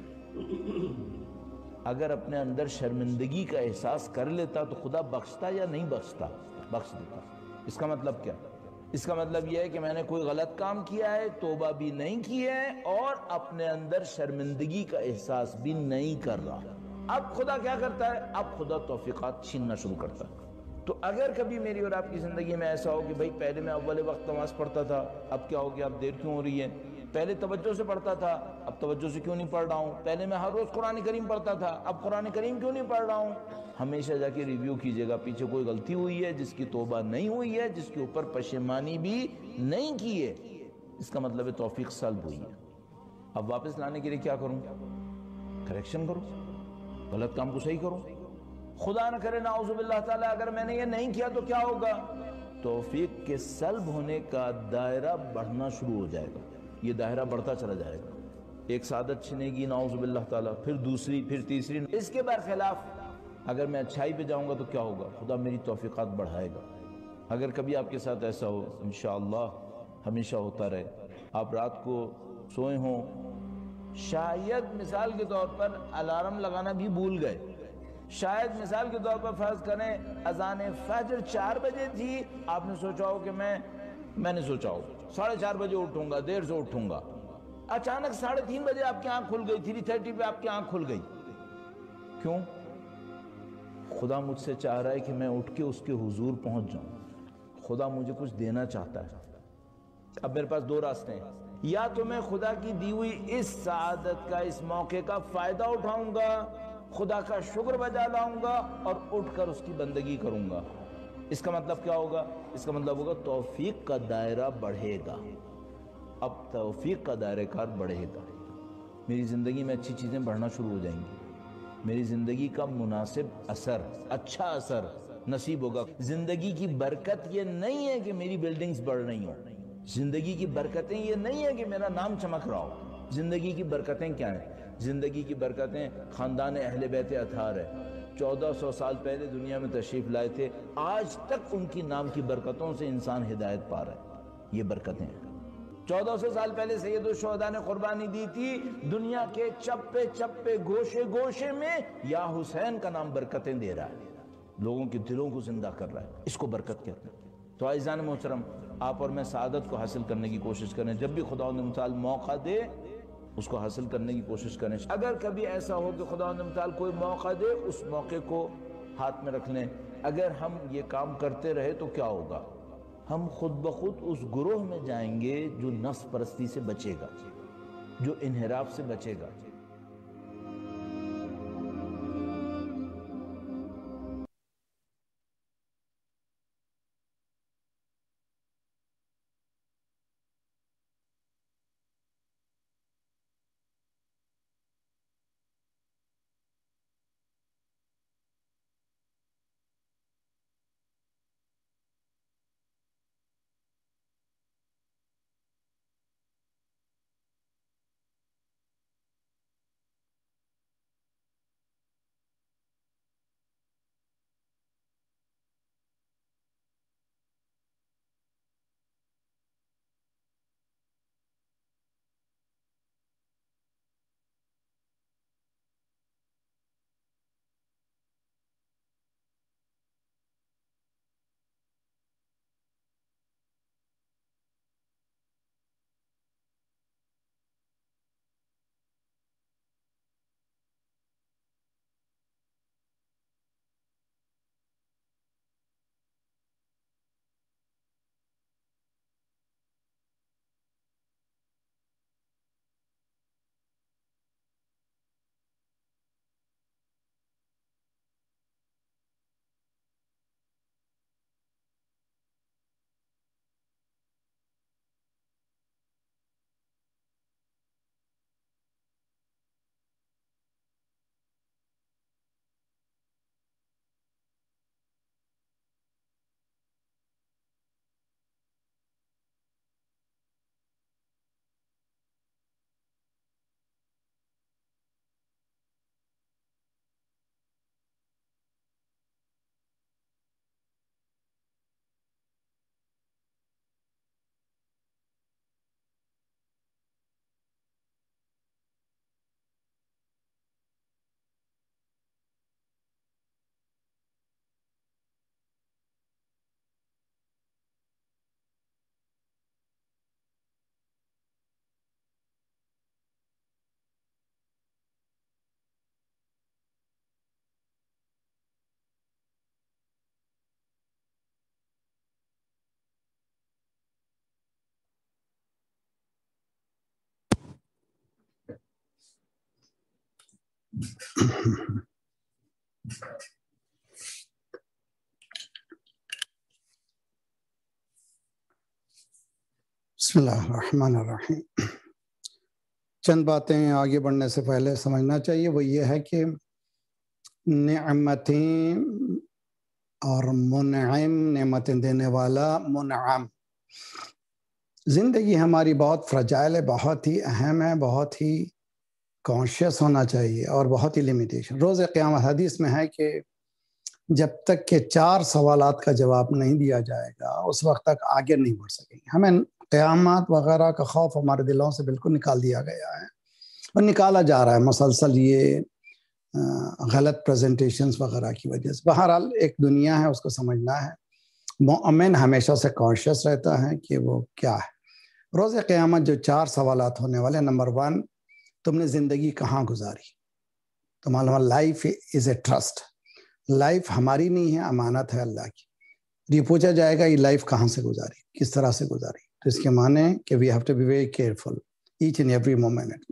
اگر اپنے اندر شرمندگی کا احساس کر لیتا تو خدا بخشتا یا نہیں بخشتا؟ بخش دیتا. اس کا مطلب کیا؟ اس کا مطلب یہ ہے کہ میں نے کوئی غلط کام کیا ہے، توبہ بھی نہیں کی ہے، اور اپنے اندر شرمندگی کا احساس بھی نہیں کر رہا. اب خدا کیا کرتا ہے؟ اب خدا توفیقات چھیننا شروع کرتا ہے. تو اگر کبھی میری اور آپ کی زندگی میں ایسا ہو کہ بھائی پہلے میں اول وقت نماز پڑھتا تھا، اب کیا ہو گیا، اب دیر کیوں ہو رہی ہے؟ پہلے توجہ سے پڑھتا تھا، اب توجہ سے کیوں نہیں پڑھ رہا ہوں؟ پہلے میں ہر روز قرآن کریم پڑھتا تھا، اب قرآن کریم کیوں نہیں پڑھ رہا ہوں؟ ہمیشہ جا کے ریویو کیجئے گا، پیچھے کوئی غلطی ہوئی ہے جس کی توبہ نہیں ہوئی ہے، جس کے اوپر پشیمانی بھی نہیں کی ہے، اس کا مطلب ہے توفیق سلب ہوئی ہے. اب واپس لانے کے لیے کیا کروں؟ کریکشن کروں، غلط کام کو صحیح کروں. خدا نہ کرے نعوذ باللہ تعالیٰ اگر میں نے یہ نہیں کیا تو کیا ہوگا؟ توفیق کے سلب ہونے کا دائرہ بڑھنا شروع ہو جائے گا. یہ دائرہ بڑھتا چلا جائے گا. ایک سعادت چھنے گی نعوذ باللہ تعالیٰ، پھر دوسری، پھر تیسری. اس کے برخلاف اگر میں اچھائی پہ جاؤں گا تو کیا ہوگا؟ خدا میری توفیقات بڑھائے گا. اگر کبھی آپ کے ساتھ ایسا ہو، انشاءاللہ ہمیشہ ہوتا رہے، آپ رات کو سوئے ہوں، شاید مثال کے طور پر الارم لگانا بھی بھول گئے، شاید مثال کے طور پر فرض کریں اذان فجر 4 بجے تھی، آپ نے سوچا ہو کہ میں نے سوچا ہو 4:30 بجے اٹھوں گا، دیر سے اٹھوں گا. اچانک 3:30 بجے آپ کی آنکھ کھل گئی، 3:30 پہ آپ کی آنکھ کھل گئی. کیوں؟ خدا مجھ سے چاہ رہا ہے کہ میں اٹھ کے اس کے حضور پہنچ جاؤں. خدا مجھے کچھ دینا چاہتا ہے. اب میرے پاس 2 راستے ہیں، یا تو میں خدا کی دی ہوئی اس سعادت کا، اس موقع کا فائدہ اٹھاؤں گا، خدا کا شکر بجا لاؤں گا اور اٹھ کر اس کی بندگی کروں گا. اس کا مطلب کیا ہوگا؟ اس کا مطلب ہوگا توفیق کا دائرہ بڑھے گا. اب توفیق کا دائرہ کار بڑھے گا، میری زندگی میں اچھی چیزیں بڑھنا شروع ہو جائیں گی، میری زندگی کا مناسب اثر، اچھا اثر نصیب ہوگا. زندگی کی برکت یہ نہیں ہے کہ میری بلڈنگز بڑھ رہی ہوں، زندگی کی برکتیں یہ نہیں ہے کہ میرا نام چمک رہا ہو. زندگی کی برکتیں کیا ہیں؟ زندگی کی برکتیں خاندان اہل بیت اطہار ہے. 1400 سال پہلے دنیا میں تشریف لائے تھے، آج تک ان کی نام کی برکتوں سے انسان ہدایت پا رہا ہے. یہ برکتیں ہیں. 1400 سال پہلے سید الشہداء نے قربانی دی تھی، دنیا کے چپے چپے گوشے گوشے میں یا حسین کا نام برکتیں دے رہا ہے، لوگوں کے دلوں کو زندہ کر رہا ہے. اس کو برکت کہتے ہیں. تو عزیزان محترم، آپ اور میں سعادت کو حاصل کرنے کی کوشش کریں. جب بھی خدا متعال موقع دے اس کو حاصل کرنے کی کوشش کریں. اگر کبھی ایسا ہو کہ خدا متعال کوئی موقع دے، اس موقع کو ہاتھ میں رکھ لیں. اگر ہم یہ کام کرتے رہے تو کیا ہوگا؟ ہم خود بخود اس گروہ میں جائیں گے جو نفس پرستی سے بچے گا، جو انحراف سے بچے گا. بسم اللہ الرحمن الرحیم. چند باتیں آگے بڑھنے سے پہلے سمجھنا چاہیے، وہ یہ ہے کہ نعمتیں اور منعم، نعمتیں دینے والا منعم. زندگی ہماری بہت فرجائل ہے، بہت ہی اہم ہے، بہت ہی کانشیس ہونا چاہیے اور بہت ہی لیمیٹیشن. روز قیامت حدیث میں ہے کہ جب تک کہ 4 سوالات کا جواب نہیں دیا جائے گا اس وقت تک آگے نہیں بڑھ سکیں گے. ہمیں قیامت وغیرہ کا خوف ہمارے دلوں سے بالکل نکال دیا گیا ہے اور نکالا جا رہا ہے مسلسل، یہ غلط پریزنٹیشنز وغیرہ کی وجہ سے. بہرحال ایک دنیا ہے، اس کو سمجھنا ہے. مومن ہمیشہ سے کانشیس رہتا ہے کہ وہ کیا ہے. روز قیامت جو 4 سوالات ہونے والے. نمبر 1، تم نے زندگی کہاں گزاری؟ تو معلوم life is a trust. Life ہماری نہیں ہے، امانت ہے اللہ کی. یہ پوچھا جائے گا یہ لائف کہاں سے گزاری، کس طرح سے گزاری. تو اس کے معنی کہ we have to be very careful each and every moment.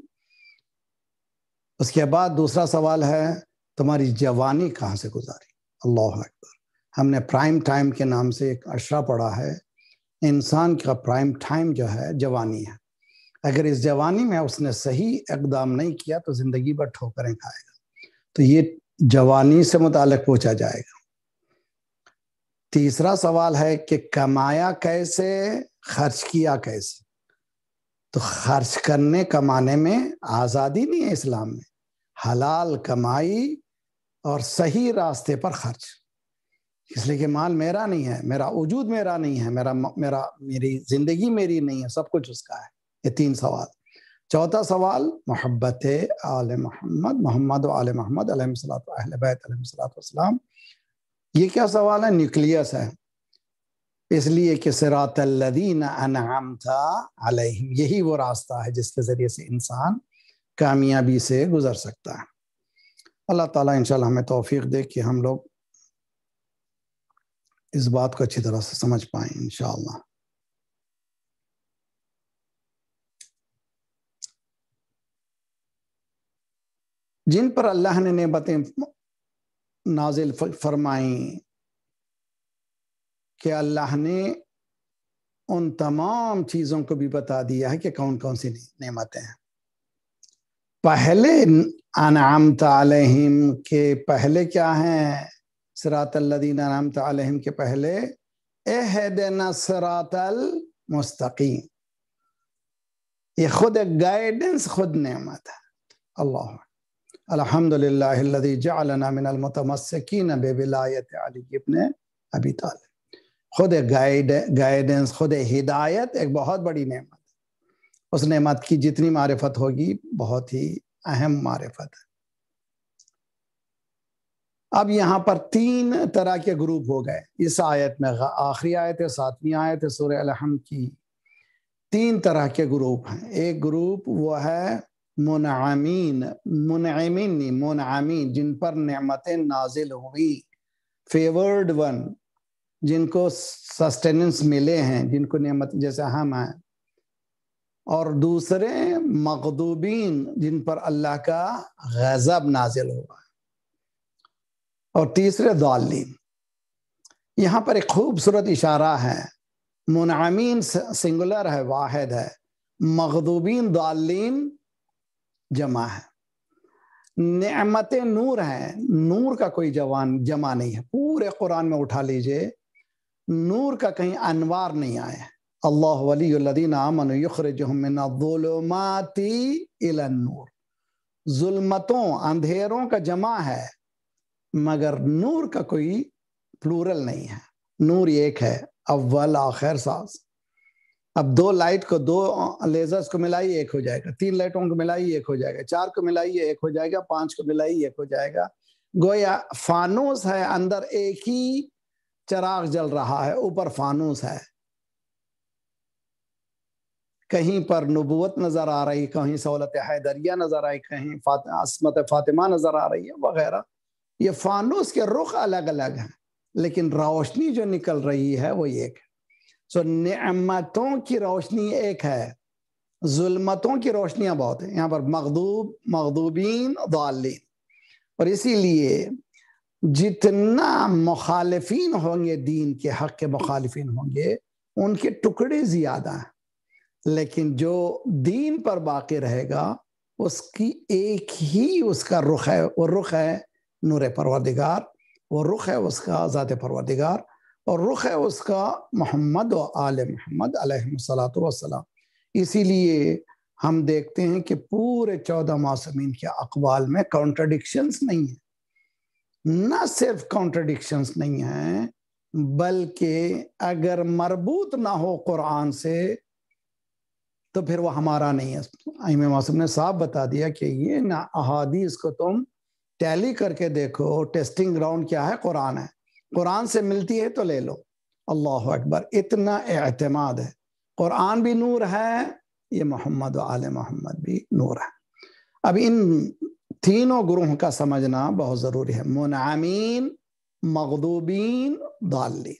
اس کے بعد دوسرا سوال ہے تمہاری جوانی کہاں سے گزاری. اللہ اکبر. ہم نے پرائم ٹائم کے نام سے ایک اشرا پڑھا ہے. انسان کا پرائم ٹائم جو ہے جوانی ہے. اگر اس جوانی میں اس نے صحیح اقدام نہیں کیا تو زندگی بھر ٹھوکریں کھائے گا. تو یہ جوانی سے متعلق پوچھا جائے گا. تیسرا سوال ہے کہ کمایا کیسے، خرچ کیا کیسے. تو خرچ کرنے کمانے میں آزادی نہیں ہے اسلام میں. حلال کمائی اور صحیح راستے پر خرچ. اس لیے کہ مال میرا نہیں ہے، میرا وجود میرا نہیں ہے، میری زندگی میری نہیں ہے، سب کچھ اس کا ہے. یہ 3 سوال. چوتھا سوال محبت آل محمد و آل محمد علیہ الصلوۃ اہل بیت علیہ الصلوۃ والسلام. یہ کیا سوال ہے؟ نیوکلیس ہے. اس لیے کہ صراط الذین انعمت علیہم، یہی وہ راستہ ہے جس کے ذریعے سے انسان کامیابی سے گزر سکتا ہے. اللہ تعالیٰ انشاءاللہ ہمیں توفیق دے کہ ہم لوگ اس بات کو اچھی طرح سے سمجھ پائیں انشاءاللہ. جن پر اللہ نے نعمتیں نازل فرمائیں کہ اللہ نے ان تمام چیزوں کو بھی بتا دیا ہے کہ کون کون سی نعمتیں ہیں. پہلے انعمت علیہم کے پہلے کیا ہیں؟ صراط الذین انعمت علیہم کے پہلے اہدنا الصراط المستقیم. یہ خود ایک گائیڈنس، خود نعمت ہے. اللہ الحمدللہ الذی جعلنا من المتمسکین بولایت علی ابن ابی طالب. خود ایک گائیڈنس، خود ہدایت ایک بہت بڑی نعمت ہے. اس نعمت کی جتنی معرفت ہوگی بہت ہی اہم معرفت ہے. اب یہاں پر 3 طرح کے گروپ ہو گئے اس آیت میں. آخری آیت ہے، 7ویں آیت ہے سورہ الحمد کی. 3 طرح کے گروپ ہیں. ایک گروپ وہ ہے منعمین، منعمین نہیں، منعمین، جن پر نعمتیں نازل ہوئی، فیورڈ ون، جن کو سسٹیننس ملے ہیں، جن کو نعمت جیسے ہم ہیں. اور دوسرے مغضوبین، جن پر اللہ کا غضب نازل ہوا. اور تیسرے ضالین. یہاں پر ایک خوبصورت اشارہ ہے. منعمین سنگولر ہے، واحد ہے. مغضوبین ضالین جمع ہے. نعمت نور ہیں، نور کا کوئی جمع نہیں ہے. پورے قرآن میں اٹھا لیجئے، نور کا کہیں انوار نہیں آئے. اللہ ولی الذین آمنوا یخرجہم من الظلمات الی النور. ظلمتوں، اندھیروں کا جمع ہے مگر نور کا کوئی پلورل نہیں ہے. نور ایک ہے، اول آخر ساز. اب 2 لائٹ کو، 2 لیزرز کو ملائی ایک ہو جائے گا، 3 لائٹوں کو ملائی ایک ہو جائے گا، 4 کو ملائی ایک ہو جائے گا، 5 کو ملائی ایک ہو جائے گا. گویا فانوس ہے، اندر ایک ہی چراغ جل رہا ہے، اوپر فانوس ہے. کہیں پر نبوت نظر آ رہی، کہیں سہولت حیدریہ نظر آئی، کہیں عصمت فاطمہ نظر آ رہی ہے وغیرہ. یہ فانوس کے رخ الگ الگ ہیں لیکن روشنی جو نکل رہی ہے وہ ایک ہے. سو نعمتوں کی روشنی ایک ہے، ظلمتوں کی روشنیاں بہت ہیں. یہاں پر مغضوبین ضالین. اور اسی لیے جتنا مخالفین ہوں گے دین کے، حق کے مخالفین ہوں گے، ان کے ٹکڑے زیادہ ہیں، لیکن جو دین پر باقی رہے گا اس کی ایک ہی اس کا رخ ہے، وہ رخ ہے نور پروردگار، وہ رخ ہے اس کا ذات پروردگار، اور رخ ہے اس کا محمد و آل محمد علیہ الصلاۃ والسلام۔ اسی لیے ہم دیکھتے ہیں کہ پورے 14 معصومین کے اقوال میں کانٹرڈکشنز نہیں ہیں، نہ صرف کانٹرڈکشنز نہیں ہیں بلکہ اگر مربوط نہ ہو قرآن سے تو پھر وہ ہمارا نہیں ہے۔ ائمہ معصوم نے صاحب بتا دیا کہ یہ نہ احادیث کو تم ٹیلی کر کے دیکھو، ٹیسٹنگ گراؤنڈ کیا ہے؟ قرآن ہے، قرآن سے ملتی ہے تو لے لو۔ اللہ اکبر، اتنا اعتماد ہے۔ قرآن بھی نور ہے، یہ محمد و آل محمد بھی نور ہے۔ اب ان تینوں گروہ کا سمجھنا بہت ضروری ہے، منعمین، مغضوبین، ضالین۔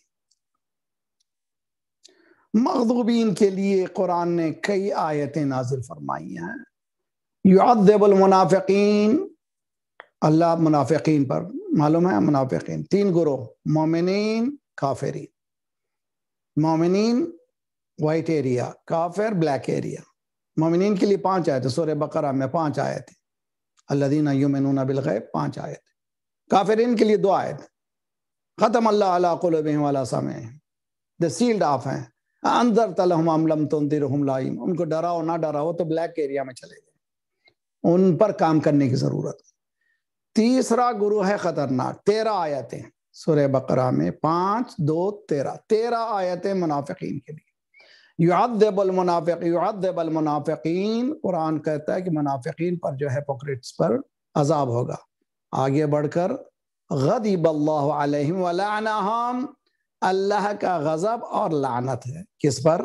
مغضوبین کے لیے قرآن نے کئی آیتیں نازل فرمائی ہیں۔ یعذب المنافقین، اللہ منافقین پر، معلوم ہے منافقین 3 گروہ، مومنین، کافرین۔ مومنین وائٹ ایریا، کافر بلیک ایریا۔ مومنین کے لیے 5 آیتیں، سورہ بقرہ میں 5 آیتیں، الذین یؤمنون بالغیب 5 آیتیں۔ کافرین کے لیے 2 آیتیں، ختم اللہ علی قلوبہم وعلی سمعہم، دے سیلڈ آف ہیں، انذرت لہم ام لم تنذرہم لا یؤمنون، ان کو ڈراؤ نہ ڈراؤ تو بلیک ایریا میں چلے گئے، ان پر کام کرنے کی ضرورت۔ تیسرا گروہ ہے خطرناک، 13 آیتیں سورہ بقرہ میں، 5، 2، 13 آیتیں منافقین کے لیے۔ یعذب المنافقین، قرآن کہتا ہے کہ منافقین پر جو ہے، ہیپوکریٹس پر عذاب ہوگا۔ آگے بڑھ کر غضب اللہ علیہم ولعنہم، اللہ کا غضب اور لعنت ہے کس پر؟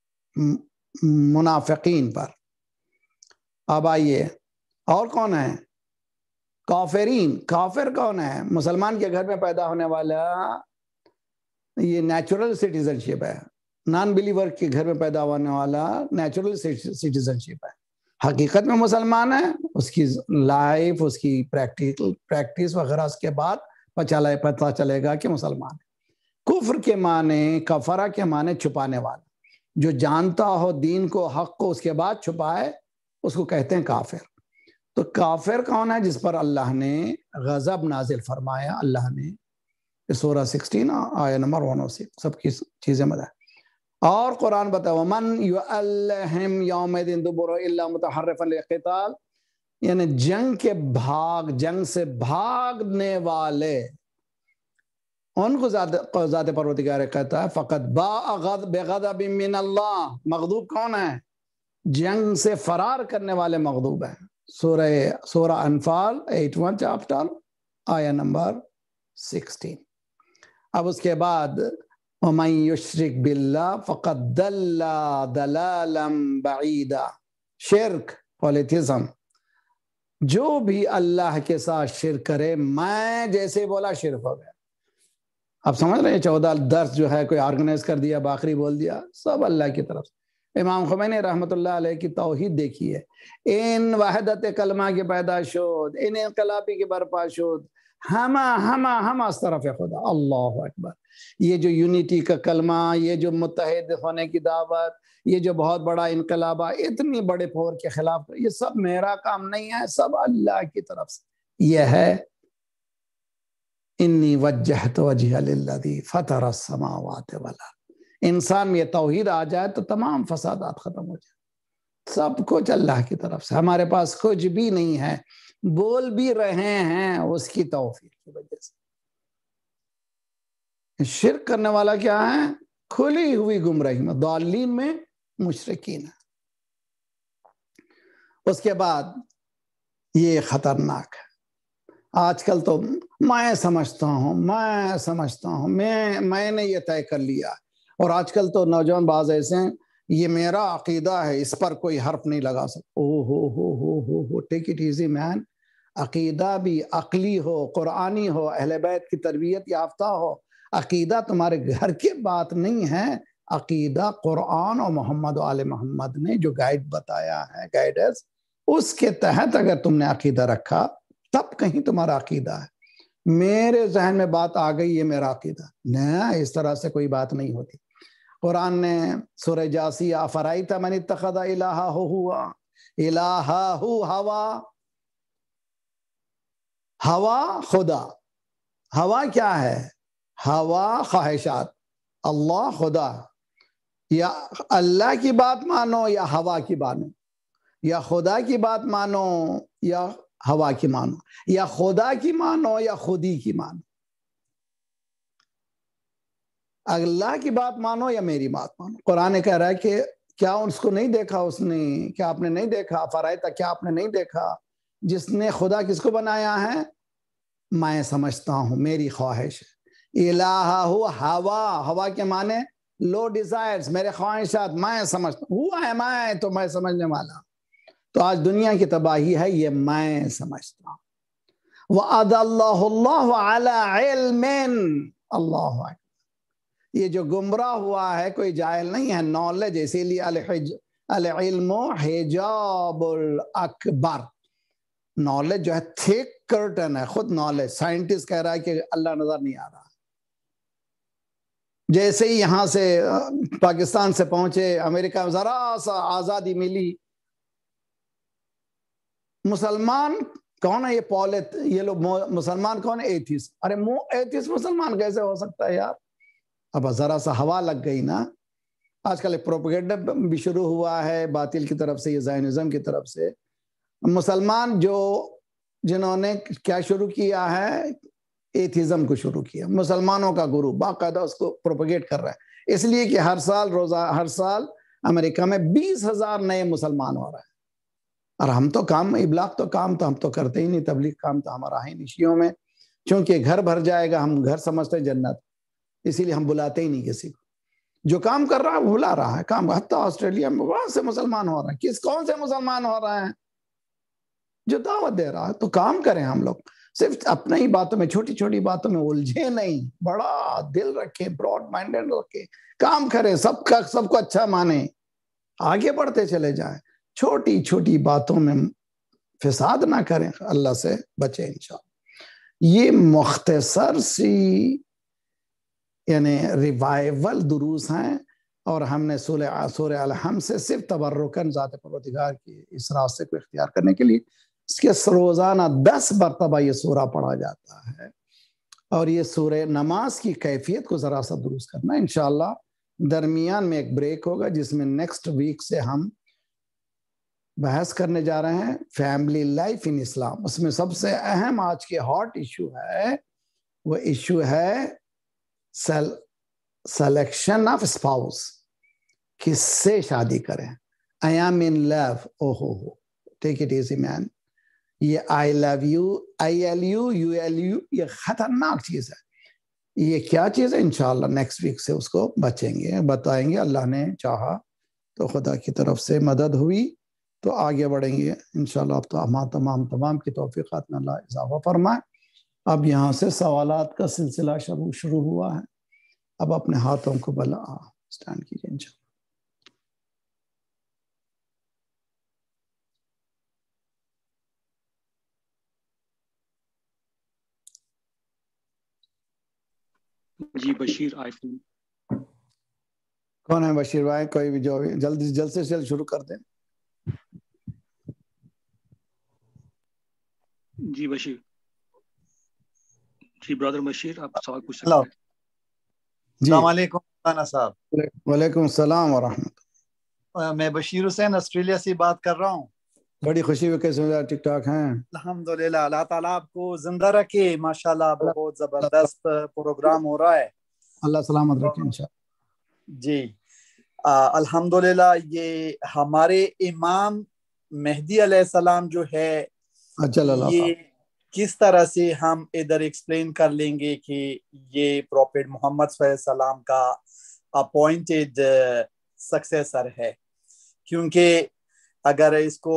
منافقین پر۔ اب آئیے اور کون ہے؟ کافرین۔ کافر کون ہے؟ مسلمان کے گھر میں پیدا ہونے والا، یہ نیچرل سٹیزنشپ ہے۔ نان بلیور کے گھر میں پیدا ہونے والا نیچرل سٹیزنشپ ہے، حقیقت میں مسلمان ہے، اس کی لائف، اس کی پریکٹس وغیرہ اس کے بعد پتہ چلے گا کہ مسلمان ہے۔ کفر کے معنی، کفرہ کے معنی چھپانے والا، جو جانتا ہو دین کو، حق کو، اس کے بعد چھپائے، اس کو کہتے ہیں کافر۔ تو کافر کون ہے؟ جس پر اللہ نے غضب نازل فرمایا، اللہ نے، سورہ 16 آیہ نمبر 106، سب کی چیزیں مدد۔ اور قرآن بتا وَمَنْ يُؤَلِّهِمْ يَوْمَئِذٍ دُبُرَهُ إِلَّا مُتَحَرِّفًا لِلْقِتَالِ، یعنی جنگ سے بھاگنے والے، ان کو ذات پروردگار کہتا ہے فَقَدْ بَاءَ بِغَضَبٍ مِّنَ اللَّهِ۔ مغضوب کون ہے؟ جنگ سے فرار کرنے والے مغضوب ہیں۔ سورہ انفال 81 چاپٹر آیہ نمبر 16۔ اب اس کے بعد وَمَن يُشْرِكْ بِاللَّهِ فَقَدْ ضَلَّ ضَلَالًا بَعِيدًا۔ شرک، پولیتھزم، جو بھی اللہ کے ساتھ شرک کرے، میں جیسے بولا شرک ہو گیا۔ اب سمجھ رہے ہیں 14 درس جو ہے کوئی آرگنائز کر دیا، باخری بول دیا، سب اللہ کی طرف سے۔ امام خمینی رحمت اللہ علیہ کی توحید دیکھیے، ان وحدت کلمہ کی پیدا شد، ان انقلابی کی برپا شد، ہم اس طرف خدا۔ اللہ اکبر، یہ جو یونٹی کا کلمہ، یہ جو متحد ہونے کی دعوت، یہ جو بہت بڑا انقلاب، اتنی بڑے پور کے خلاف، یہ سب میرا کام نہیں ہے، سب اللہ کی طرف سے۔ یہ ہے انی وجہت وجہ للذی فطر السماوات والارض۔ انسان میں یہ توحید آ جائے تو تمام فسادات ختم ہو جائے، سب کچھ اللہ کی طرف سے، ہمارے پاس کچھ بھی نہیں ہے، بول بھی رہے ہیں اس کی توفیق کی وجہ سے۔ شرک کرنے والا کیا ہے؟ کھلی ہوئی گمراہی میں، ضالین میں مشرکین ہے۔ اس کے بعد یہ خطرناک ہے۔ آج کل تو میں سمجھتا ہوں، میں نے یہ طے کر لیا، اور آج کل تو نوجوان بعض ایسے ہیں، یہ میرا عقیدہ ہے، اس پر کوئی حرف نہیں لگا سکتا۔ ہو ٹیک اٹ ایزی مین۔ عقیدہ بھی عقلی ہو، قرآنی ہو، اہل بیت کی تربیت یافتہ ہو۔ عقیدہ تمہارے گھر کی بات نہیں ہے، عقیدہ قرآن اور محمد و آل محمد نے جو گائیڈ بتایا ہے، گائیڈنس، اس کے تحت اگر تم نے عقیدہ رکھا تب کہیں تمہارا عقیدہ ہے. میرے ذہن میں بات آ گئی یہ میرا عقیدہ. نہ، اس طرح سے کوئی بات نہیں ہوتی. قرآن نے سورہ جاسیہ افرائیت من اتخذ الہہ ہوا ہوا، ہوا خدا. ہوا کیا ہے؟ ہوا خواہشات. اللہ خدا. یا اللہ کی بات مانو یا ہوا کی مانو، یا خدا کی بات مانو یا ہوا کی مانو، یا خدا کی مانو یا خودی کی مانو. اللہ کی بات مانو یا میری بات مانو. قرآن کہہ رہا ہے کہ کیا اس کو نہیں دیکھا اس نے؟ کیا آپ نے نہیں دیکھا؟ فرائیتا، کیا آپ نے نہیں دیکھا جس نے خدا کس کو بنایا ہے؟ میں سمجھتا ہوں، میری خواہش ہے. الہ ہوا، ہوا کے معنی لو ڈیزائرز، میرے خواہشات. میں سمجھتا ہوں، ہوا ہے میں تو میں سمجھنے والا. تو آج دنیا کی تباہی ہے یہ میں سمجھتا ہوں. وَعَدَ اللَّهُ اللَّهُ عَلَىٰ عِلْمٍ. اللہ ہے. یہ جو گمراہ ہوا ہے کوئی جاہل نہیں ہے، نالج. اسی لیے العلم حجاب الاکبر. نالج جو ہے تھک کرٹن ہے. خود نالج، سائنٹسٹ کہہ رہا ہے کہ اللہ نظر نہیں آ رہا. جیسے ہی یہاں سے پاکستان سے پہنچے امریکہ میں ذرا سا آزادی ملی، مسلمان کون ہے یہ لوگ مسلمان کون ہے؟ ایتھیسٹ. ارے ایتھیسٹ مسلمان کیسے ہو سکتا ہے یار؟ اب ذرا سا ہوا لگ گئی نا. آج کل پروپیگنڈا بھی شروع ہوا ہے باطل کی طرف سے، یہ زائنزم کی طرف سے. مسلمان جنہوں نے کیا شروع کیا ہے؟ ایتھیزم کو شروع کیا. مسلمانوں کا گروپ باقاعدہ اس کو پروپیگیٹ کر رہا ہے. اس لیے کہ ہر سال امریکہ میں 20,000 نئے مسلمان ہو رہے ہیں. اور ہم تو کام ابلاغ تو کام تو ہم تو کرتے ہی نہیں، تبلیغ کام تو ہمارا ہے نہیں شیعوں میں. چونکہ گھر بھر جائے گا، ہم گھر سمجھتے جنت، اسی لیے ہم بلاتے ہی نہیں کسی کو. جو کام کر رہا ہے وہ بلا رہا ہے کام. حتیٰ آسٹریلیا میں بہت سے مسلمان ہو رہے ہیں. کون سے مسلمان ہو رہے ہیں؟ جو دعوت دے رہا ہے. تو کام کریں ہم لوگ، صرف اپنے ہی باتوں میں، چھوٹی چھوٹی باتوں میں الجھے نہیں. بڑا دل رکھیں، براڈ مائنڈڈ رکھیں، کام کریں، سب کو اچھا مانیں، آگے بڑھتے چلے جائیں. چھوٹی چھوٹی باتوں میں فساد نہ کریں، اللہ سے بچیں انشاءاللہ. یہ مختصر سی یعنی ریوائیول دروس ہیں، اور ہم نے سورہ الحمد سے صرف تبرکن ذات پروردگار کی اس راستے کو اختیار کرنے کے لیے اس کے روزانہ 10 مرتبہ یہ سورہ پڑھا جاتا ہے. اور یہ سورہ نماز کی کیفیت کو ذرا سا درست کرنا انشاءاللہ. درمیان میں ایک بریک ہوگا جس میں نیکسٹ ویک سے ہم بحث کرنے جا رہے ہیں فیملی لائف ان اسلام. اس میں سب سے اہم آج کے ہاٹ ایشو ہے، وہ ایشو ہے سلیکشن آف اسپاؤس. کس سے شادی کریں؟ I am in love. اوہو، ٹیک اٹ ایزی مین. یہ I love you، ILU ULU یہ خطرناک چیز ہے. یہ کیا چیز ہے؟ انشاءاللہ نیکسٹ ویک سے اس کو بچیں گے، بتائیں گے. اللہ نے چاہا تو خدا کی طرف سے مدد ہوئی تو آگے بڑھیں گے انشاءاللہ. اب تو ہمارا تمام کی توفیقات میں اللہ اضافہ فرمائے. اب یہاں سے سوالات کا سلسلہ شروع ہوا ہے. اب اپنے ہاتھوں کو بلا سٹینڈ کیجئے انشاءاللہ. جی بشیر آئی فون. کون ہے بشیر بھائی؟ کوئی بھی جو جلد سے جلد شروع کر دیں. جی بشیر. جی برادر بشیر، آپ سوال پوچھ سکتے ہیں. السلام علیکم مولانا صاحب. وعلیکم السلام ورحمۃ اللہ. میں بشیر حسین آسٹریلیا سے بات کر رہا ہوں. بڑی خوشی ہوئی. کیسے ہو؟ ٹھیک ٹھاک ہیں الحمدللہ. اللہ تعالیٰ آپ کو زندہ رکھے. ماشاءاللہ بہت زبردست پروگرام ہو رہا ہے. اللہ سلامت رکھے انشاءاللہ. جی الحمدللہ. یہ ہمارے امام مہدی علیہ السلام جو ہے یہ کس طرح سے ہم ادھر ایکسپلین کر لیں گے کہ یہ پروفیٹ محمد صلی اللہ علیہ وسلم کا اپوائنٹڈ سکسیسر ہے؟ کیونکہ اگر اس کو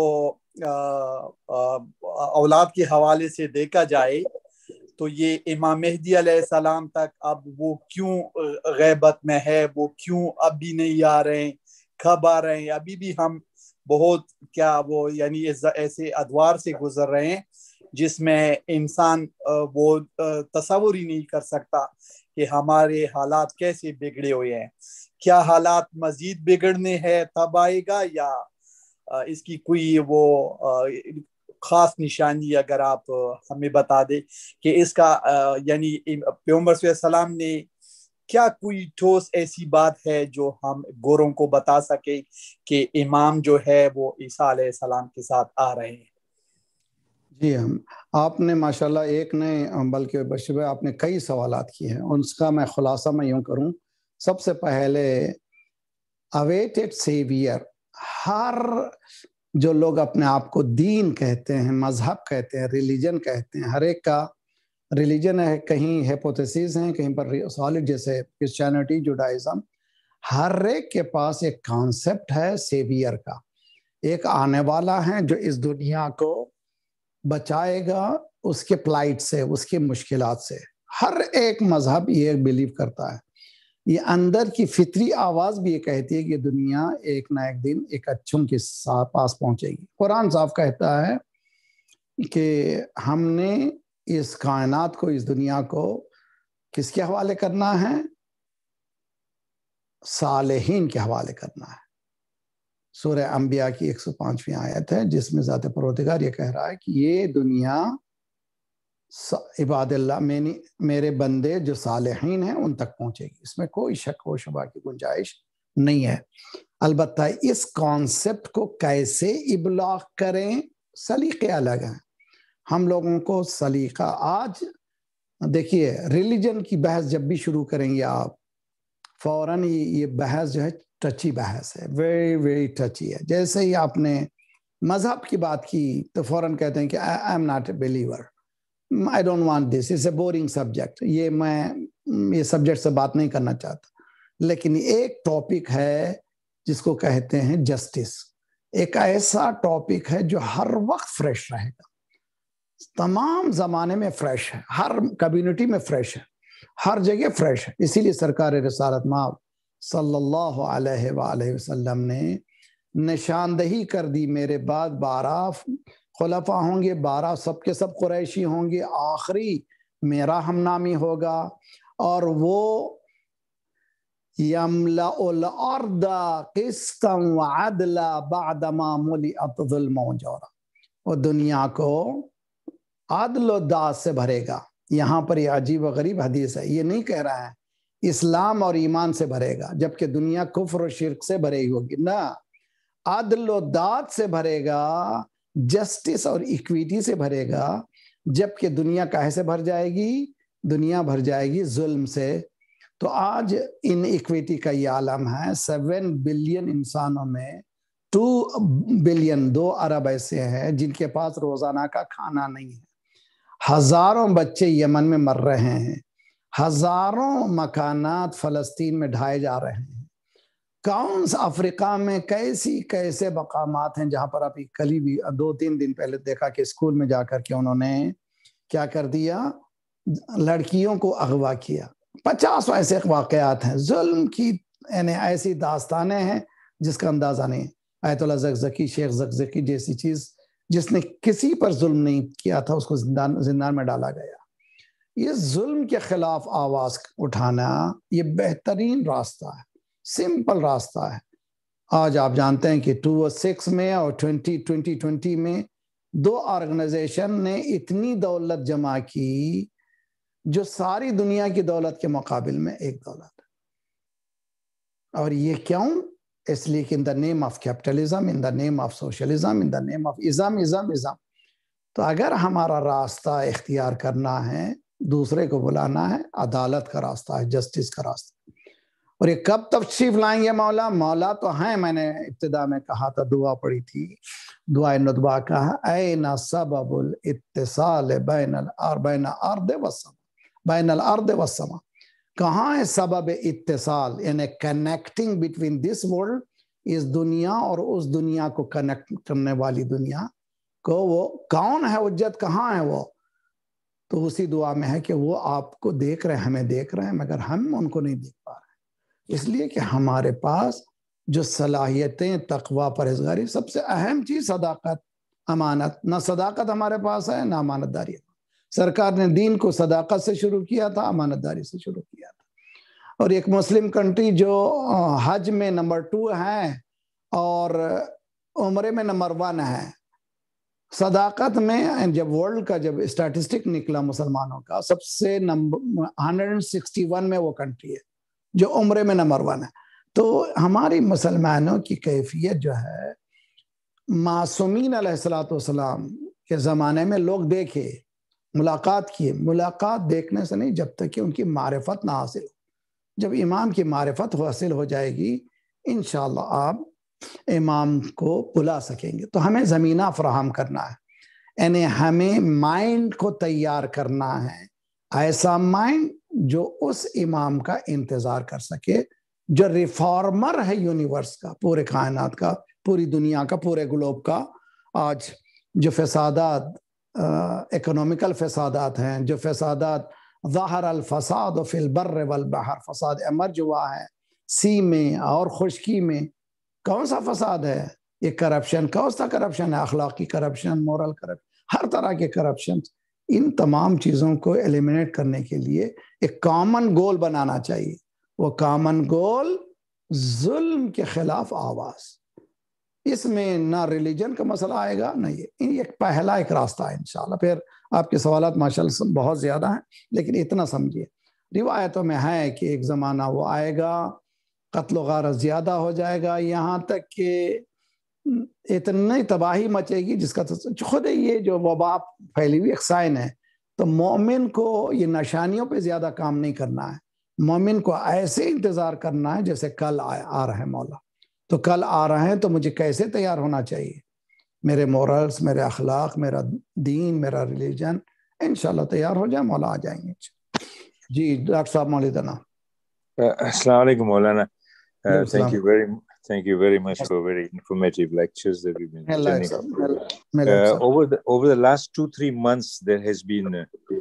اولاد کے حوالے سے دیکھا جائے تو یہ امام مہدی علیہ السلام تک اب وہ کیوں غیبت میں ہے، وہ کیوں اب بھی نہیں آ رہے ہیں، کب آ رہے ہیں؟ ابھی بھی ہم بہت وہ یعنی ایسے ادوار سے گزر رہے ہیں. جس میں انسان وہ تصور ہی نہیں کر سکتا کہ ہمارے حالات کیسے بگڑے ہوئے ہیں. کیا حالات مزید بگڑنے ہیں تب آئے گا، یا اس کی کوئی وہ خاص نشانی اگر آپ ہمیں بتا دیں کہ اس کا یعنی پیغمبر صلی اللہ علیہ وسلم نے کیا کوئی ٹھوس ایسی بات ہے جو ہم گوروں کو بتا سکے کہ امام جو ہے وہ عیسیٰ علیہ السلام کے ساتھ آ رہے ہیں؟ جی آپ نے ماشاءاللہ ایک نہیں بلکہ بشیر بھائی آپ نے کئی سوالات کیے ہیں، اس کا میں خلاصہ میں یوں کروں. سب سے پہلے awaited savior، ہر جو لوگ اپنے آپ کو دین کہتے ہیں، مذہب کہتے ہیں، ریلیجن کہتے ہیں، ہر ایک کا ریلیجن ہے، کہیں ہیپوتھیسز ہیں، کہیں پر سالڈ جیسے کرسچینٹی، جوڈائزم. ہر ایک کے پاس ایک کانسیپٹ ہے سیویئر کا، ایک آنے والا ہے جو اس دنیا کو بچائے گا اس کے پلائٹ سے، اس کی مشکلات سے. ہر ایک مذہب یہ بلیو کرتا ہے. یہ اندر کی فطری آواز بھی یہ کہتی ہے کہ دنیا ایک نہ ایک دن ایک اچھوں کے پاس پہنچے گی. قرآن صاحب کہتا ہے کہ ہم نے اس کائنات کو، اس دنیا کو کس کے حوالے کرنا ہے؟ صالحین کے حوالے کرنا ہے. سورہ انبیاء کی 105ویں آیت ہے جس میں ذات پروردگار یہ کہہ رہا ہے کہ یہ دنیا عباد اللہ میرے بندے جو صالحین ہیں ان تک پہنچے گی. اس میں کوئی شک و شبہ کی گنجائش نہیں ہے. البتہ اس کانسیپٹ کو کیسے ابلاغ کریں، سلیقے الگ ہیں. ہم لوگوں کو سلیقہ، آج دیکھیے ریلیجن کی بحث جب بھی شروع کریں گے آپ، فوراً یہ بحث جو ہے ٹچی بحث ہے، ویری ویری ٹچی ہے. جیسے ہی آپ نے مذہب کی بات کی تو فوراً کہتے ہیں کہ I am not a believer, I don't want this, it's a boring subject, یہ سبجیکٹ سے بات نہیں کرنا چاہتا. لیکن ایک ٹاپک ہے جس کو کہتے ہیں جسٹس، ایک ایسا ٹاپک ہے جو ہر وقت فریش رہے گا، تمام زمانے میں فریش ہے، ہر کمیونٹی میں فریش ہے، ہر جگہ فریش ہے. اسی لیے سرکار رسالت مآب صلی اللہ علیہ وآلہ وسلم نے نشاندہی کر دی، میرے بعد 12 خلفاء ہوں گے، 12 سب کے سب قریشی ہوں گے، آخری میرا ہم نامی ہوگا، اور وہ یملأ الارض قسطا وعدلا بعدما ملئت ظلما وجورا، وہ دنیا کو عدل و داد سے بھرے گا. یہاں پر یہ عجیب و غریب حدیث ہے، یہ نہیں کہہ رہا ہے اسلام اور ایمان سے بھرے گا جبکہ دنیا کفر و شرک سے بھرے ہوگی، نہ، عدل و داد سے بھرے گا، جسٹس اور ایکویٹی سے بھرے گا. جبکہ دنیا کہے سے بھر جائے گی؟ دنیا بھر جائے گی ظلم سے. تو آج ان ایکویٹی کا یہ عالم ہے. 7 بلین انسانوں میں 2 بلین 2 ارب ایسے ہیں جن کے پاس روزانہ کا کھانا نہیں ہے. ہزاروں بچے یمن میں مر رہے ہیں، ہزاروں مکانات فلسطین میں ڈھائے جا رہے ہیں. کون سا افریقہ میں کیسے مقامات ہیں جہاں پر ابھی کل بھی 2-3 دن پہلے دیکھا کہ اسکول میں جا کر کے انہوں نے کیا کر دیا، لڑکیوں کو اغوا کیا. 50 ایسے واقعات ہیں ظلم کی، یعنی ایسی داستانیں ہیں جس کا اندازہ نہیں. آیت اللہ زکزکی، شیخ زکزکی جیسی چیز جس نے کسی پر ظلم نہیں کیا تھا اس کو زندان میں ڈالا گیا. یہ ظلم کے خلاف آواز اٹھانا یہ بہترین راستہ ہے، سمپل راستہ ہے. آج آپ جانتے ہیں کہ 2006 میں اور 2020 میں 2 آرگنائزیشن نے اتنی دولت جمع کی جو ساری دنیا کی دولت کے مقابل میں ایک دولت ہے. اور یہ کیوں؟ اس لیے کہ in the name of capitalism, in the name of socialism, in the name of ism. تو اگر ہمارا راستہ اختیار کرنا ہے، دوسرے کو بلانا ہے، عدالت کا راستہ ہے، جسٹس کا راستہ. اور یہ کب تشریف لائیں گے مولا؟ مولا تو ہیں، میں نے ابتدا میں کہا تھا، دعا پڑھی تھی، دعائے ندبہ کہا، این سبب الاتصال بین الارض والسماء. کہاں ہے سبب اتصال، یعنی کنیکٹنگ بٹوین دس ورلڈ، اس دنیا اور اس دنیا کو کنیکٹ کرنے والی دنیا کو، وہ کون ہے حجت، کہاں ہے وہ؟ تو اسی دعا میں ہے کہ وہ آپ کو دیکھ رہے ہیں، ہمیں دیکھ رہے ہیں، مگر ہم ان کو نہیں دیکھ پا رہے ہیں. اس لیے کہ ہمارے پاس جو صلاحیتیں، تقوی، پرہیزگاری، سب سے اہم چیز صداقت، अमानत, ना सदाकत हमारे पास है ना अमानतदारी। सरकार ने दीन को सदाकत से शुरू किया था, अमानतदारी से शुरू किया था। और एक मुस्लिम कंट्री जो हज में नंबर 2 है और उम्रे में नंबर 1 है, सदाकत में जब वर्ल्ड का जब स्टैटिस्टिक निकला मुसलमानों का, सबसे नंबर 161 में वो कंट्री है जो उम्रे में नंबर 1 है। तो हमारी मुसलमानों की कैफियत जो है, मासूमीन अलैहिस्सलाम के ज़माने में लोग देखे, मुलाकात किए, मुलाकात देखने से नहीं जब तक कि उनकी मारिफत ना हासिल हो। जब इमाम की मारिफत हासिल हो जाएगी इंशाअल्लाह आप इमाम को बुला सकेंगे। तो हमें ज़मीना फराहम करना है, यानी हमें माइंड को तैयार करना है, ऐसा माइंड जो उस इमाम का इंतज़ार कर सके, जो रिफॉर्मर है यूनिवर्स का, पूरे कायनात का, पूरी दुनिया का, पूरे ग्लोब का। आज जो फसादात, इकोनॉमिकल फसादात हैं, जो फसादात, ज़ाहर अल फसाद फिल बर्र वल बहर, फसाद एमर्ज हुआ है सी में और खुशकी में। कौन सा फसाद है? ये करप्शन। कौन सा करप्शन है? अखलाकी करप्शन, मोरल करप्शन, हर तरह के करप्शन। इन तमाम चीज़ों को एलिमिनेट करने के लिए एक कॉमन गोल बनाना चाहिए। वो कॉमन गोल जुल्म के खिलाफ आवाज़। इसमें ना रिलीजन का मसला आएगा ना ये एक पहला एक रास्ता है इंशाल्लाह। फिर आपके सवालात माशाल्लाह बहुत ज़्यादा हैं, लेकिन इतना समझिए, रिवायतों में है कि एक ज़माना वो आएगा, कत्ल गारत ज़्यादा हो जाएगा, यहाँ तक कि इतनी तबाही मचेगी जिसका तो खुद ये जो वबा फैली हुई एक साइन है। तो मोमिन को ये निशानियों पे ज़्यादा काम नहीं करना है, मोमिन को ऐसे इंतज़ार करना है जैसे कल आ रहा है मौला। तो कल आ रहे हैं तो मुझे कैसे तैयार होना चाहिए? मेरे मोरल्स, मेरे अखलाक, मेरा दीन, मेरा रिलीजन इंशाल्लाह तैयार हो जाए, मौला आ जाएंगे। जी डॉक्टर साहब मौलाना। अस्सलाम वालेकुम मौलाना। Thank you very much for very informative lectures that we've been attending. Over the last 2-3 months, there has been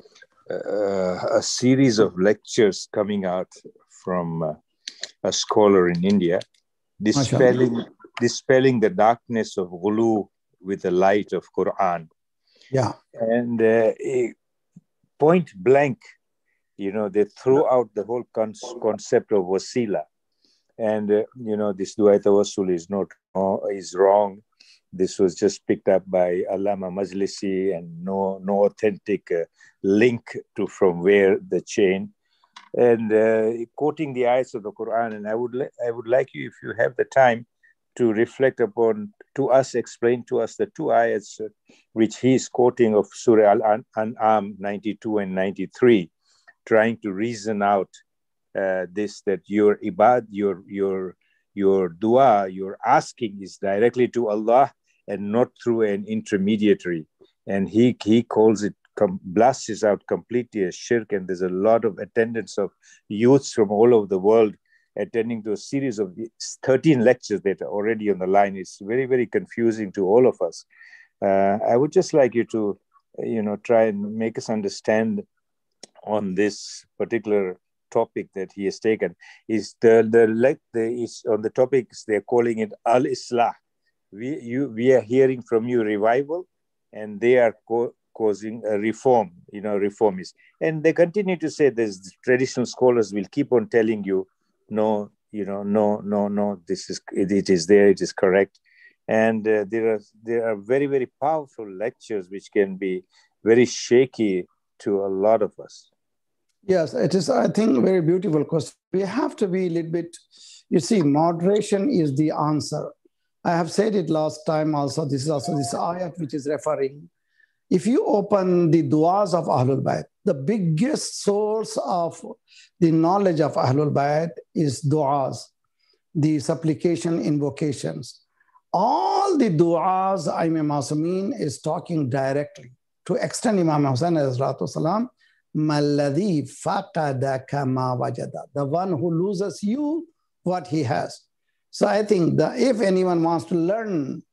a series of lectures coming out from a scholar in India, dispelling the darkness of ghulu with the light of Quran. Yeah. And point blank, they threw out the whole concept of wasila. And, this Dua Tawassul is wrong. This was just picked up by Allama Majlisi and no authentic link to from where the chain. And quoting the ayats of the Quran. And I would like you, if you have the time, to reflect upon, explain to us the 2 ayats which he is quoting of Surah Al-An'am 92 and 93, trying to reason out that your ibad, your dua, your asking is directly to Allah and not through an intermediary. And he calls it, blasts it out completely as shirk. And there's a lot of attendance of youths from all over the world attending to a series of 13 lectures that are already on the line. It's very, very confusing to all of us. I would just like you to, try and make us understand on this particular topic that he has taken. Is is on the topics they're calling it al-islah. We are hearing from you revival, and they are causing a reform, reformists. And they continue to say this. Traditional scholars will keep on telling you, no, no, it is there, it is correct. And there are very, very powerful lectures which can be very shaky to a lot of us. Yes, it is, I think, very beautiful question. We have to be a little bit, moderation is the answer. I have said it last time also. This is also this ayat which is referring. If you open the du'as of Ahlul Bayt, the biggest source of the knowledge of Ahlul Bayt is du'as, the supplication, invocations. All the du'as, Imam Masumeen is talking directly to extend Imam Hussain salam, Malladhi faqadaka ma wajada, the one who loses you what he has. So I think that if anyone wants to learn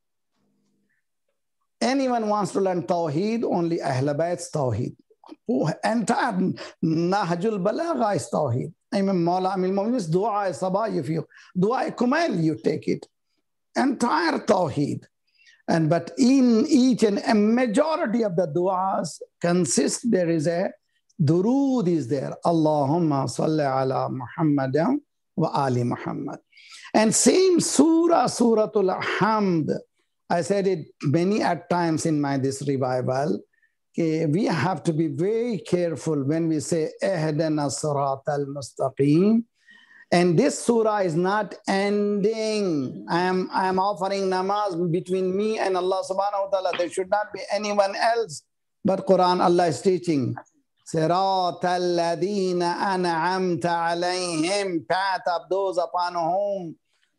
Tawheed, only Ahl Bayt's Tawheed. Entire Nahjul Balagha is Tawheed. Imam Mawla Amil Mu'min's Dua Sabah, if you Dua Kumail, you take it. Entire Tawheed. And but in each and a majority of the du'as consist, there is a durood is there. Allahumma salli ala Muhammadin wa ali Muhammad. And same surah, Suratul Hamd. I said it many at times in this revival. We have to be very careful when we say Ihdina siratal mustaqim. And this surah is not ending. I am offering namaz between me and Allah subhanahu wa ta'ala. There should not be anyone else. But Quran, Allah is teaching. Siratal ladina an'amta alayhim, path of those upon whom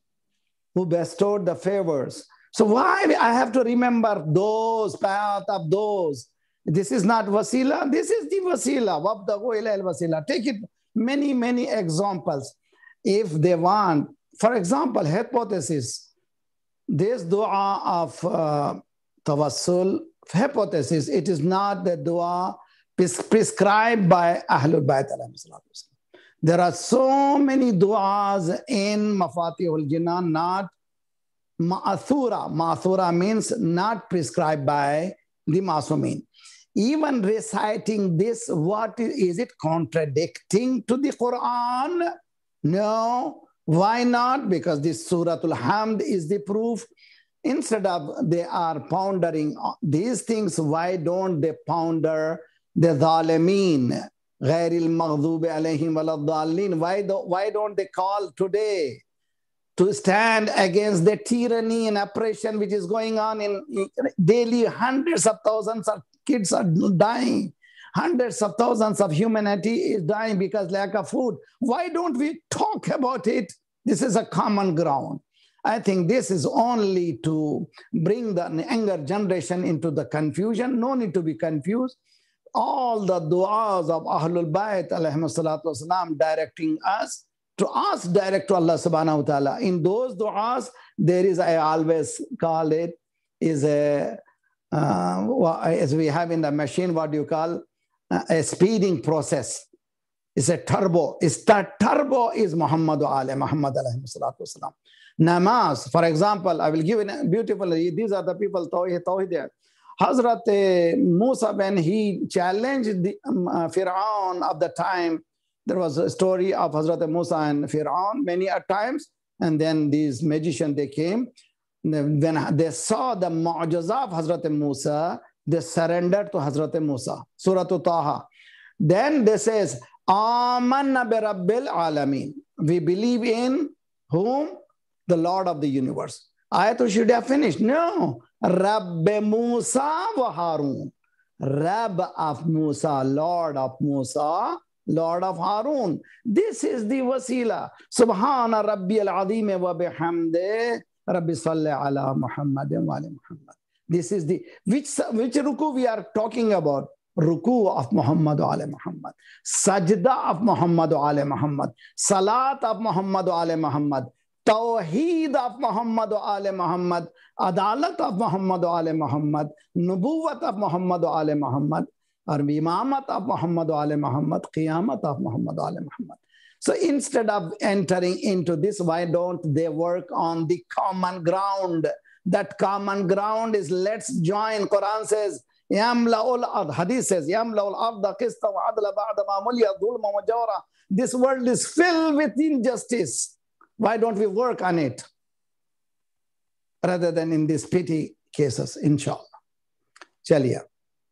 who bestowed the favors. So why I have to remember those, path of those? This is not wasila. This is the wasila. Wabtaghu ilayhi al-wasila. Take it many examples. If they want, for example, hypothesis, this dua of tawassul, hypothesis, it is not the dua prescribed by Ahlul Bayt. There are so many duas in Mafatihul Jinan, not ma'athura. Ma'athura means not prescribed by the Masumin. Even reciting this, what is it contradicting to the Quran? No. Why not? Because this Suratul Hamd is the proof. Instead of they are pondering these things, why don't they ponder the Zalimeen? Ghairil Maghdubi alayhim waladdallin. Why don't they call today to stand against the tyranny and oppression which is going on in daily? Hundreds of thousands of kids are dying. Hundreds of thousands of humanity is dying because lack of food. Why don't we talk about it? This is a common ground. I think this is only to bring the younger generation into the confusion. No need to be confused. All the du'as of Ahlul Bayt alayhim salatu wasalam directing us to ask direct to Allah subhanahu wa ta'ala. In those du'as, there is, I always call it, is a, as we have in the machine, what do you call? A speeding process. It's a turbo. Turbo is Muhammad Muhammad alayhi salatu wasalam. Namaz, for example, I will give a beautiful, these are the people, Tawhid. Hazrat Musa, when he challenged the Fir'aun of the time, there was a story of Hazrat Musa and Fir'aun many a times, and then these magicians, they came. When they saw the mu'jiza of Hazrat Musa, they surrendered to Hazrat Musa. Surah Taha. Then they says, Amanna bi Rabbil Alameen. We believe in whom? The Lord of the universe. Ayat should have finished. No. Rabbi Musa wa Harun. Rab of Musa, Lord of Musa, Lord of Harun. This is the wasila. Subhana Rabbi al-Azim wa bihamde. Rabbi salli ala Muhammadin wa ali Muhammad. This is the, which ruku we are talking about? Ruku of Muhammad wa ali Muhammad. Sajda of Muhammad wa ali Muhammad. Salat of Muhammad wa ali Muhammad. Tawheed of Muhammad wa ali Muhammad. Adalat of Muhammad wa ali Muhammad. Nubuwat of Muhammad wa ali Muhammad. Or Imamat of Muhammad wa ali Muhammad. Qiyamat of Muhammad wa ali Muhammad. So instead of entering into this, why don't they work on the common ground? That common ground is, let's join. Quran says, Yamla'ul ard. Hadith says, Yamla'ul arda qista wa adla ba'da ma mulya dhulma wa jawra. This world is filled with injustice. Why don't we work on it? Rather than in these petty cases, inshallah. Chaliya.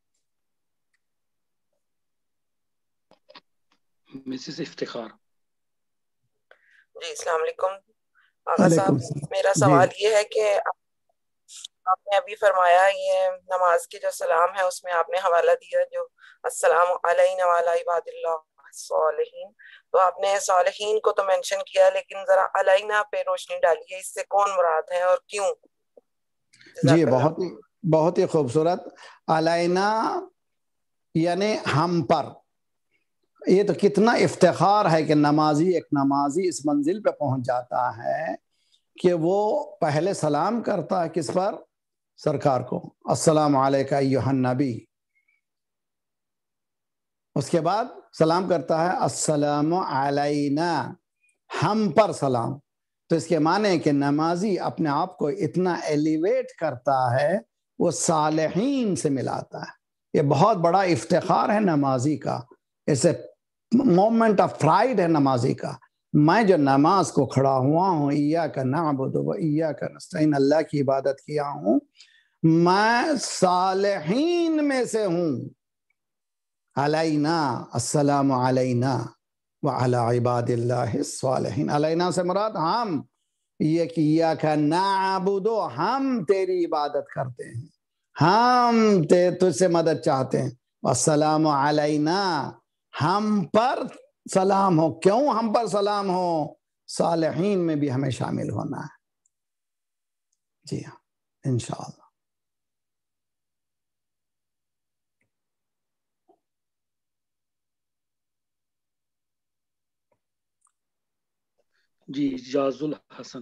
Mrs. Iftikhar. जी अस्सलाम वालेकुम आगा साहब, मेरा सवाल ये है कि आपने अभी फरमाया ये नमाज के जो सलाम है उसमें आपने हवाला दिया जो अस्सलामु अलैना व अला इबादिल्लाह सालिहीन, तो आपने सालिहीन को तो मेंशन किया लेकिन जरा अलैना पे रोशनी डालिए, इससे कौन मुराद है और क्यों? जी बहुत ही खूबसूरत। अलैना यानी हम पर। ये तो कितना इफ्तिखार है कि एक नमाजी इस मंजिल पे पहुंच जाता है कि वो पहले सलाम करता है किस पर? सरकार को, अस्सलामु अलैका अय्युहन नबी। उसके बाद सलाम करता है अस्सलामु अलैना, हम पर सलाम। تو اس کے معنی ہے کہ نمازی اپنے آپ کو اتنا ایلیویٹ کرتا ہے، وہ صالحین سے ملاتا ہے. یہ بہت بڑا افتخار ہے نمازی کا، is a moment of pride ہے نمازی کا. میں جو نماز کو کھڑا ہوا ہوں، ایاک نعبد و ایاک نستعین، اللہ کی عبادت کیا ہوں، میں صالحین میں سے ہوں. علینا السلام علینا وعلی عباد اللہ الصالحین. علینا سے مراد ہم، یہ کہ ایاک نعبد، ہم تیری عبادت کرتے ہیں، ہم تجھ سے مدد چاہتے ہیں. والسلام علینا، ہم پر سلام ہو. کیوں ہم پر سلام ہو؟ صالحین میں بھی ہمیں شامل ہونا ہے. جی ہاں انشاءاللہ. جی جاز الحسن.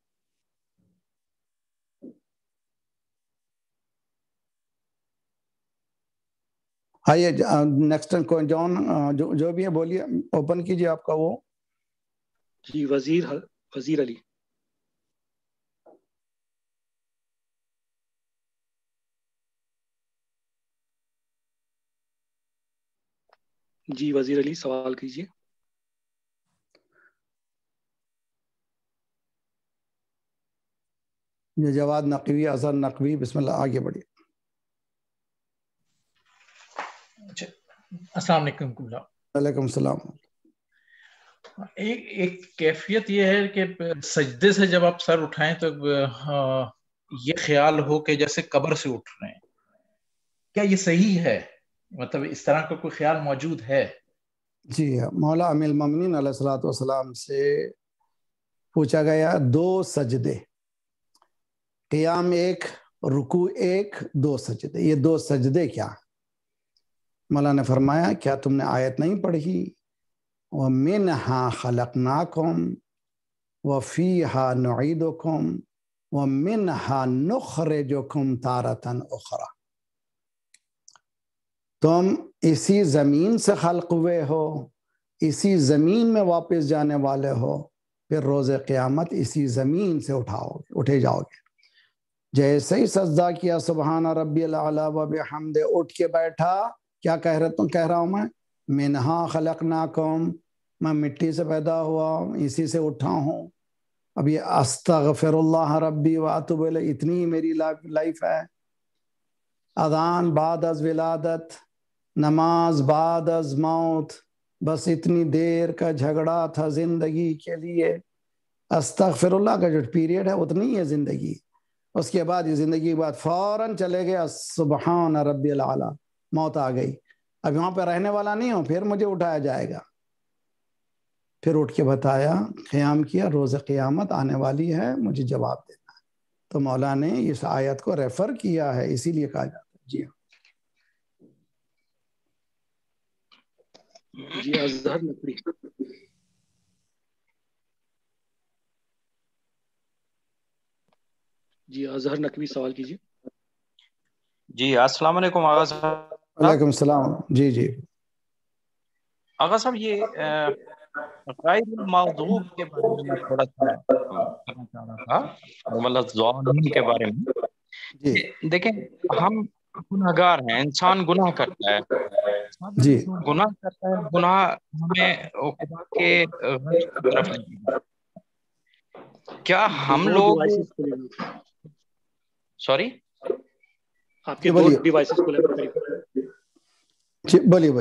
آئیے نیکسٹ جون جو بھی ہے بولیے، اوپن کیجیے آپ کا وہ. جی وزیر علی. جی وزیر علی سوال کیجیے. یہ جواد نقوی، اظہر نقوی، بسم اللہ آگے بڑھیے. السلام علیکم. وعلیکم السلام. ایک کیفیت یہ ہے کہ سجدے سے جب آپ سر اٹھائیں تو یہ خیال ہو کہ جیسے قبر سے اٹھ رہے ہیں. کیا یہ صحیح ہے؟ مطلب اس طرح کا کوئی خیال موجود ہے؟ جی مولا امیر المومنین علیہ الصلوۃ والسلام سے پوچھا گیا 2 سجدے، قیام 1، رکوع 1، 2 سجدے. یہ 2 سجدے کیا؟ مولا نے فرمایا کیا تم نے آیت نہیں پڑھی؟ وَمِنْهَا خَلَقْنَاكُمْ وَفِيهَا نُعِيدُكُمْ وَمِنْهَا نُخْرِجُكُمْ تَارَةً أُخْرَى. تم اسی زمین سے خلق ہوئے ہو، اسی زمین میں واپس جانے والے ہو، پھر روز قیامت اسی زمین سے اٹھے جاؤ گے. جیسے ہی سجدہ کیا سبحان ربی الاعلیٰ وبحمدہ، اٹھ کے بیٹھا، کیا کہہ رہا ہوں میں؟ منہا خلقناکم، میں مٹی سے پیدا ہوا ہوں، اسی سے اٹھا ہوں. اب یہ استغفر اللہ ربی واتوب الیہ، اتنی میری لائف ہے. اذان بعد از ولادت، نماز بعد از موت، بس اتنی دیر کا جھگڑا تھا زندگی کے لیے. استغفر اللہ کا جو پیریڈ ہے اتنی ہے زندگی. اس کے بعد یہ زندگی کے بعد فوراً چلے گئے سبحان ربی الاعلیٰ، موت آ گئی. اب یہاں پہ رہنے والا نہیں ہوں، پھر مجھے اٹھایا جائے گا. پھر اٹھ کے بتایا، قیام کیا، روز قیامت آنے والی ہے، مجھے جواب دینا ہے. تو مولا نے اس آیت کو ریفر کیا ہے، اسی لیے کہا جاتا ہے. جی ہاں. جی اظہر نقوی. جی اظہر نقوی سوال کیجیے. جی السلام علیکم آغا صاحب. وعلیکم السلام. جی جی آغا صاحب، یہ غیر المغضوب کے بارے میں میں تھوڑا سا کرنا چاہ رہا تھا، مطلب ظالمین کے بارے میں. جی دیکھیں، ہم گناہگار ہیں، انسان گناہ کرتا ہے. جی گناہ کرتا ہے، گناہ ہمیں خدا کے غضب کی طرف لے جاتا ہے. کیا ہم لوگ سوری آپ کے 2 ڈیوائسز کو لینا قریب. جی بولیے.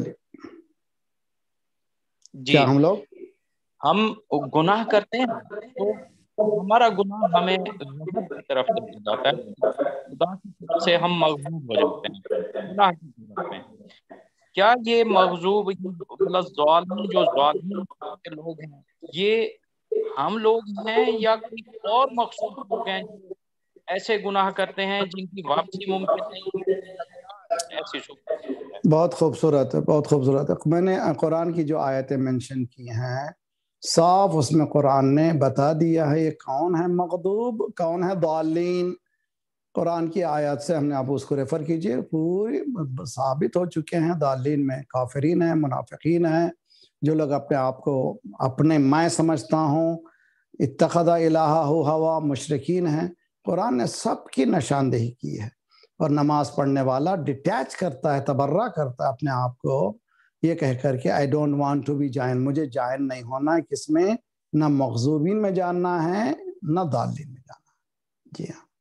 جی کیا ہم گناہ کرتے ہیں تو ہمارا گناہ ہمیں غضب کی طرف لے جاتا ہے، خدا کی طرف سے ہم مغضوب ہو جاتے ہیں گناہ کی طرف میں. کیا یہ مغضوب مطلب ظالم جو ظالم کے لوگ ہیں، یہ ہم لوگ ہیں یا کوئی اور مخصوص لوگ ہیں جو ایسے گناہ کرتے ہیں جن کی واپسی ممکن نہیں ہے؟ ایسی صورت ہے. بہت خوبصورت ہے، بہت خوبصورت ہے. میں نے قرآن کی جو آیتیں منشن کی ہیں، صاف اس میں قرآن نے بتا دیا ہے یہ کون ہے مغضوب، کون ہے ضالین. قرآن کی آیات سے ہم نے، آپ اس کو ریفر کیجئے، پوری ثابت ہو چکے ہیں. ضالین میں کافرین ہیں، منافقین ہیں، جو لوگ اپنے آپ کو اپنے میں سمجھتا ہوں، اتخذ الہہ ہوا مشرکین ہیں. قرآن نے سب کی نشاندہی کی ہے. اور نماز پڑھنے والا ڈیٹیچ کرتا ہے، تبرہ کرتا ہے اپنے آپ کو یہ کہہ کر کے I don't want to be joined، مجھے جائن نہیں ہونا ہے. کس میں؟ نہ مغضوبین میں جاننا ہے نہ ضالین میں جاننا ہے. جی ہاں.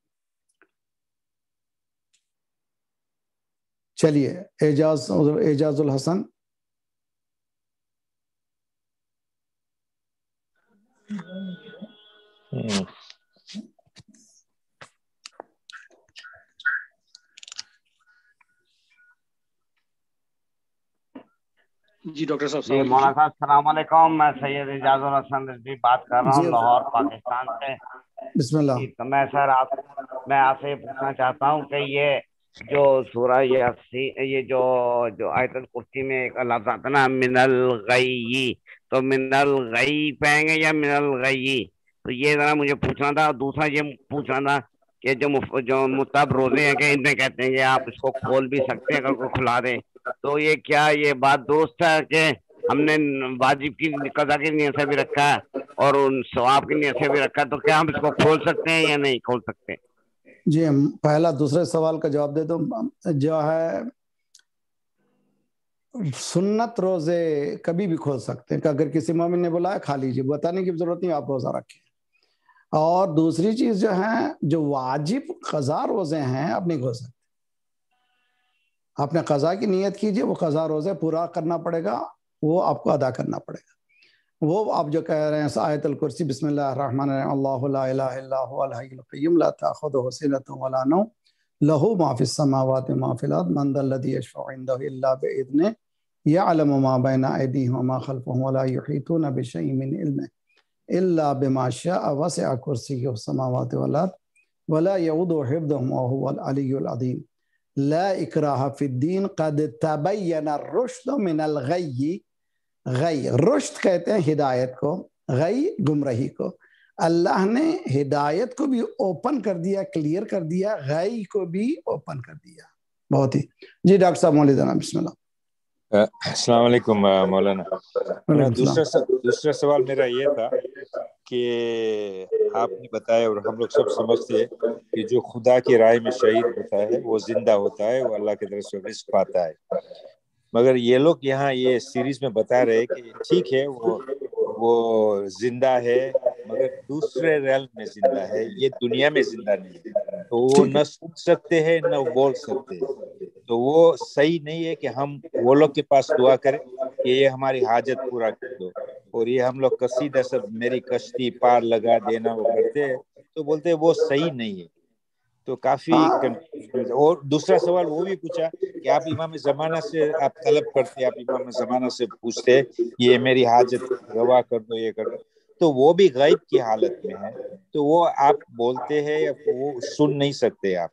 چلیے اعجاز الحسن. جی ڈاکٹر صاحب. جی مولانا صاحب السلام علیکم. میں سید اعجاز الحسن رضوی بات کر رہا ہوں لاہور پاکستان سے. بسم اللہ. تو میں سر میں آپ سے پوچھنا چاہتا ہوں کہ یہ جو سورہ یہ جو آیت الکرسی میں ایک لفظ آتا ہے نا من الغی، تو من الغی پڑھیں گے یا من الغی؟ تو یہ ذرا مجھے پوچھنا تھا. اور دوسرا یہ پوچھنا تھا کہ جو متب روزے ہیں کہ ان میں کہتے ہیں کہ آپ اس کو کھول بھی سکتے ہیں اگر کوئی کھلا دے، تو یہ کیا یہ بات درست ہے کہ ہم نے واجب کی قضا کی نیت سے بھی رکھا ہے اور ثواب کی نیت سے بھی رکھا ہے، تو کیا ہم اس کو کھول سکتے ہیں یا نہیں کھول سکتے؟ جی پہلا دوسرے سوال کا جواب دے دو. جو ہے سنت روزے کبھی بھی کھول سکتے ہیں کہ اگر کسی مومن نے بلایا کھا لیجیے، بتانے کی ضرورت نہیں آپ روزہ رکھیں. اور دوسری چیز جو ہے جو واجب قضا روزے ہیں آپ نہیں کھول سکتے. آپ نے قضا کی نیت کیجئے، وہ قضا روزے پورا کرنا پڑے گا، وہ آپ کو ادا کرنا پڑے گا. وہ آپ جو کہہ رہے ہیں آیت الکرسی بسم اللہ الرحمن الرحیم اللہ لا الہ الا هو الحی القیوم لا تأخذہ سنۃ ولا نوم لہ ما فی السماوات وما فی الارض من ذا الذی یشفع عنده الا بإذنہ یعلم ما بین ایدیہم وما خلفہم ولا یحیطون بشیء من علمہ الا بما شاء وسع کرسیہ السماوات والارض ولا یؤوده حفظہما وهو العلی العظیم لا اکراہ فی الدین قد تبین الرشد من الغی. غی رشد کہتے ہیں ہدایت کو، غی گمراہی کو. اللہ نے ہدایت کو بھی اوپن کر دیا، کلیئر کر دیا، غی کو بھی اوپن کر دیا. بہت ہی. جی ڈاکٹر صاحب مولانا بسم اللہ. السلام علیکم مولانا. دوسرا سوال میرا یہ تھا کہ آپ نے بتایا اور ہم لوگ سب سمجھتے ہیں کہ جو خدا کی رائے میں شہید ہوتا ہے وہ زندہ ہوتا ہے، وہ اللہ کی طرف سے رزق پاتا ہے. مگر یہ لوگ یہاں یہ سیریز میں بتا رہے کہ ٹھیک ہے وہ زندہ ہے مگر دوسرے ریل میں زندہ ہے، یہ دنیا میں زندہ نہیں ہے، تو وہ نہ سن سکتے ہیں نہ بول سکتے ہیں. تو وہ صحیح نہیں ہے کہ ہم وہ لوگ کے پاس دعا کریں کہ یہ ہماری حاجت پورا کر دو، اور یہ ہم لوگ قصیدہ سب میری کشتی پار لگا دینا وہ کرتے ہیں، تو بولتے ہیں وہ صحیح نہیں ہے. تو کافی اور دوسرا سوال وہ بھی پوچھا کہ آپ امام زمانہ سے آپ طلب کرتے، آپ امام زمانہ سے پوچھتے یہ میری حاجت روا کر دو، یہ کر دو، تو وہ بھی غیب کی حالت میں ہے، تو وہ آپ بولتے ہیں یا وہ سن نہیں سکتے آپ؟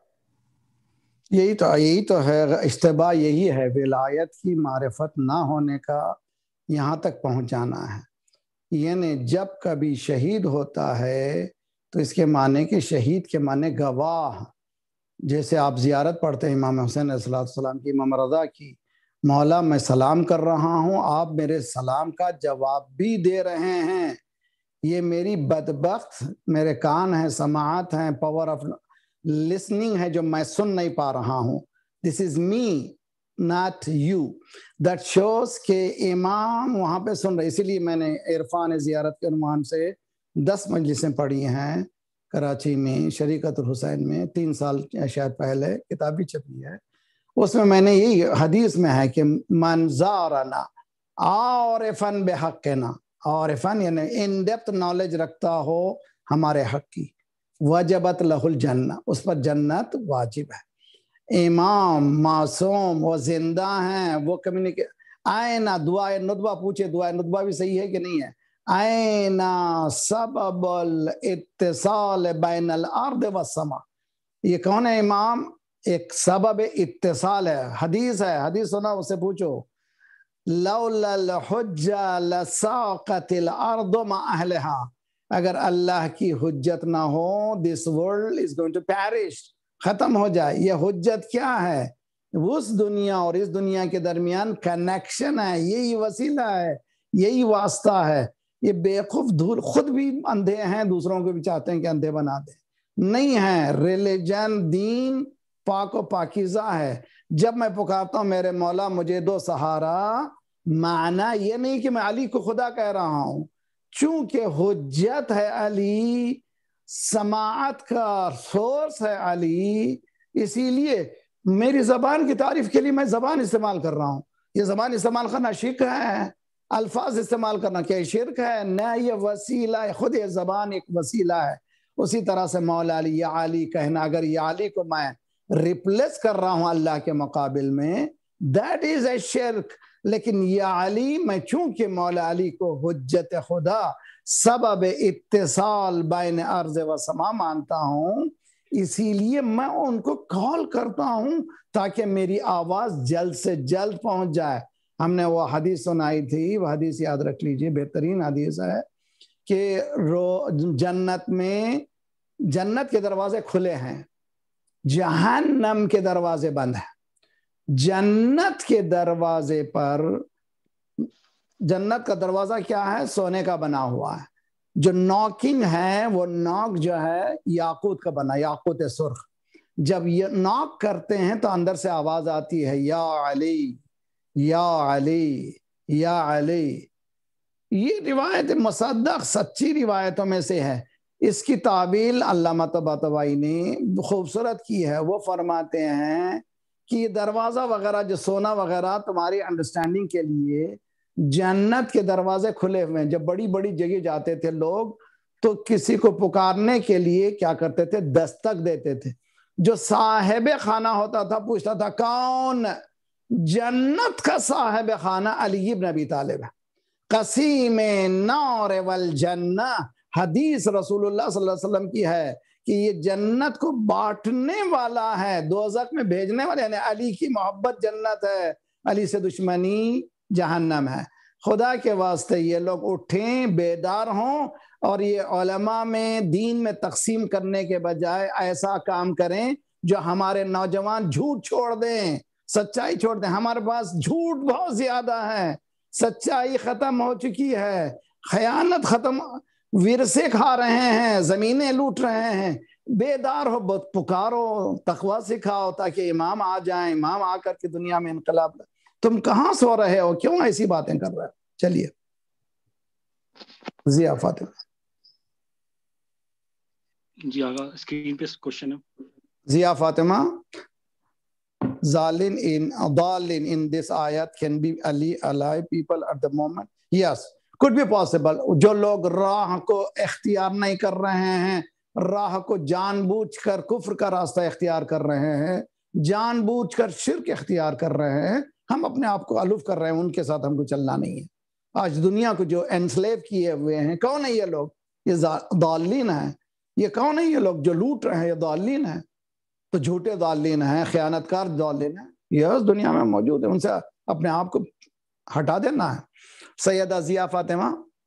یہی تو ہے اشتباہ، یہی ہے ولایت کی معرفت نہ ہونے کا یہاں تک پہنچانا ہے. یعنی جب کبھی شہید ہوتا ہے تو اس کے معنی کہ شہید کے معنی گواہ. جیسے آپ زیارت پڑھتے ہیں امام حسین علیہ السلام کی، امام رضا کی، مولا میں سلام کر رہا ہوں، آپ میرے سلام کا جواب بھی دے رہے ہیں. یہ میری بدبخت میرے کان ہیں، سماعت ہیں، پاور آف لسننگ ہے جو میں سن نہیں پا رہا ہوں. دس از می not you. That shows کہ امام وہاں پہ سن رہے. اسی لیے میں نے عرفان زیارت کے عنوان سے 10 مجلسیں پڑھی ہیں کراچی میں شریکت الحسین میں 3 سال شاید پہلے، کتاب بھی چھپی ہے. اس میں نے یہی حدیث میں ہے کہ من زارنا عارفن بحقنا، عارفن یعنی ان ڈیپتھ نالج رکھتا ہو ہمارے حق کی، وجبت لہ الجنہ، اس پر جنت واجب ہے. امام معصوم وہ زندہ ہیں، وہ آئینہ دعائے ندبہ پوچھے، دعائے ندبہ بھی صحیح ہے کہ نہیں ہے. آئینہ سبب الاتصال بین الارض والسماء، یہ کون ہے امام؟ ایک سبب اتصال ہے. حدیث ہے، حدیث سنا اس سے پوچھو. لولا الحجہ لساقت الارض مع اہلہا، اگر اللہ کی حجت نہ ہو this world is going to perish، ختم ہو جائے. یہ حجت کیا ہے؟ اس دنیا اور اس دنیا کے درمیان کنیکشن ہے، یہی وسیلہ ہے، یہی واسطہ ہے. یہ بیوقوف دھول خود بھی اندھے ہیں، دوسروں کو بھی چاہتے ہیں کہ اندھے بنا دیں. نہیں ہے. ریلیجن، دین پاک و پاکیزہ ہے. جب میں پکارتا ہوں میرے مولا مجھے دو سہارا، معنی یہ نہیں کہ میں علی کو خدا کہہ رہا ہوں، چونکہ حجت ہے علی، سماعت کا سورس ہے علی، اسی لیے میری زبان کی تعریف کے لیے میں زبان استعمال کر رہا ہوں. یہ زبان استعمال کرنا شرک ہے، الفاظ استعمال کرنا کیا شرک ہے؟ نہ، یہ وسیلہ ہے، خود یہ زبان ایک وسیلہ ہے. اسی طرح سے مولا علی یا علی کہنا، اگر یا علی کو میں ریپلیس کر رہا ہوں اللہ کے مقابل میں، that is a شرک. لیکن یا علی میں چونکہ مولا علی کو حجت خدا، سبب اتصال بین ارض و سما مانتا ہوں، اسی لیے میں ان کو کال کرتا ہوں تاکہ میری آواز جلد سے جلد پہنچ جائے. ہم نے وہ حدیث سنائی تھی، وہ حدیث یاد رکھ لیجئے، بہترین حدیث ہے کہ جنت میں جنت کے دروازے کھلے ہیں، جہنم کے دروازے بند ہیں. جنت کے دروازے پر، جنت کا دروازہ کیا ہے؟ سونے کا بنا ہوا ہے. جو ناکنگ ہے وہ ناک جو ہے یاقوت کا بنا، یاقوت سرخ. جب یہ ناک کرتے ہیں تو اندر سے آواز آتی ہے یا علی یا علی یا علی. یہ روایت مصدق سچی روایتوں میں سے ہے. اس کی تعبیل علامہ طباطبائی نے خوبصورت کی ہے. وہ فرماتے ہیں کہ یہ دروازہ وغیرہ جو سونا وغیرہ تمہاری انڈرسٹینڈنگ کے لیے، جنت کے دروازے کھلے ہوئے ہیں. جب بڑی بڑی جگہ جاتے تھے لوگ تو کسی کو پکارنے کے لیے کیا کرتے تھے؟ دستک دیتے تھے. جو صاحب خانہ ہوتا تھا پوچھتا تھا کون؟ جنت کا صاحب خانہ علی بن ابی طالب ہے. قسیم نار والجنہ، حدیث رسول اللہ صلی اللہ علیہ وسلم کی ہے کہ یہ جنت کو بانٹنے والا ہے، دوزخ میں بھیجنے والا. یعنی علی کی محبت جنت ہے، علی سے دشمنی جہنم ہے. خدا کے واسطے یہ لوگ اٹھیں، بیدار ہوں، اور یہ علماء میں دین میں تقسیم کرنے کے بجائے ایسا کام کریں جو ہمارے نوجوان جھوٹ چھوڑ دیں، سچائی چھوڑ دیں. ہمارے پاس جھوٹ بہت زیادہ ہے، سچائی ختم ہو چکی ہے، خیانت ختم، ورثے کھا رہے ہیں، زمینیں لوٹ رہے ہیں. بیدار ہو، پکارو، تقوی سکھاؤ تاکہ امام آ جائیں، امام آ کر کے دنیا میں انقلاب. تم کہاں سو رہے ہو؟ کیوں ایسی باتیں کر رہے ہو؟ چلیے ضیاء فاطمہ. جی آگا اسکرین پہ کوشچن ہے. Zia Fatima, ضالین in this ayat can be alive people at the moment. Yes, could be possible. جو لوگ راہ کو اختیار نہیں کر رہے ہیں، راہ کو جان بوجھ کر کفر کا راستہ اختیار کر رہے ہیں، جان بوجھ کر شرک اختیار کر رہے ہیں، ہم اپنے آپ کو الف کر رہے ہیں، ان کے ساتھ ہم کو چلنا نہیں ہے. آج دنیا کو جو انسلیو کیے ہوئے ہیں، کون ہے یہ لوگ؟ یہ ضالین ہیں. یہ کون ہے یہ لوگ جو لوٹ رہے ہیں؟ یہ ضالین ہیں. تو جھوٹے ضالین ہیں، خیانت کار ضالین ہیں، یہ اس دنیا میں موجود ہے. ان سے اپنے آپ کو ہٹا دینا ہے. سیدہ ضیاء فاطمہ.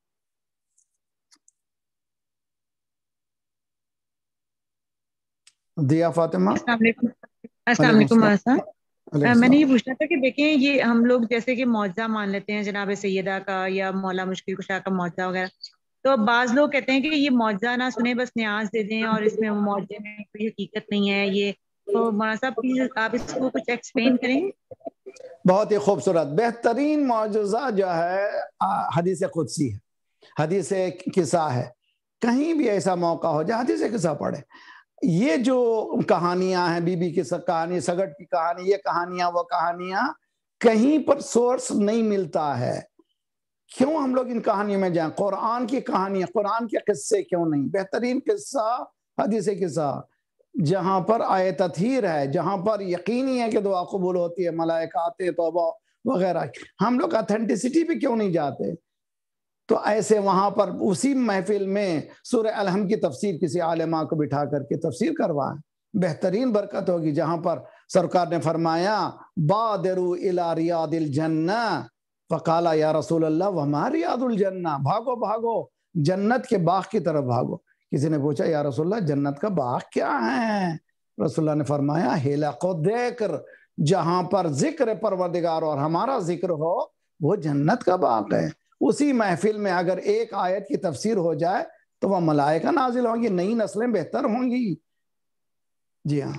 ضیاء فاطمہ. السلام علیکم. میں نے یہ پوچھنا تھا کہ دیکھیں یہ ہم لوگ جیسے کہ معجزہ مان لیتے ہیں جناب سیدہ کا یا مولا مشکل کشا کا معجزہ وغیرہ، تو بعض لوگ کہتے ہیں کہ یہ معجزہ نہ سنیں، بس نیاز دے دیں اور اس میں معجزے میں کوئی حقیقت نہیں ہے. یہ تو مولانا صاحب پلیز آپ اس کو کچھ ایکسپلین کریں. بہت ہی خوبصورت بہترین معجزہ جو ہے حدیث قدسی ہے، حدیث قصہ ہے. کہیں بھی ایسا موقع ہو جائے حدیث قصہ پڑھے. یہ جو کہانیاں ہیں، بی بی کی کہانی، سگٹ کی کہانی، یہ کہانیاں وہ کہانیاں، کہیں پر سورس نہیں ملتا ہے. کیوں ہم لوگ ان کہانیوں میں جائیں؟ قرآن کی کہانیاں، قرآن کے قصے کیوں نہیں؟ بہترین قصہ حدیث قصہ، جہاں پر آیت تطہیر ہے، جہاں پر یقینی ہے کہ دعا قبول ہوتی ہے، ملائکہ آتے، توبہ وغیرہ. ہم لوگ اتھینٹسٹی پہ کیوں نہیں جاتے؟ تو ایسے وہاں پر اسی محفل میں سورہ الحمد کی تفسیر کسی عالمہ کو بٹھا کر کے تفسیر کروائیں، بہترین برکت ہوگی. جہاں پر سرکار نے فرمایا بادروا الی ریاض الجنہ، فقالا یا رسول اللہ وما ریاض الجنہ، بھاگو بھاگو جنت کے باغ کی طرف بھاگو. کسی نے پوچھا یا رسول اللہ جنت کا باغ کیا ہے؟ رسول اللہ نے فرمایا حلق الذکر، جہاں پر ذکر پروردگار اور ہمارا ذکر ہو وہ جنت کا باغ ہے. اسی محفل میں اگر ایک آیت کی تفسیر ہو جائے تو وہ ملائکہ نازل ہوں گی، نئی نسلیں بہتر ہوں گی. جی ہاں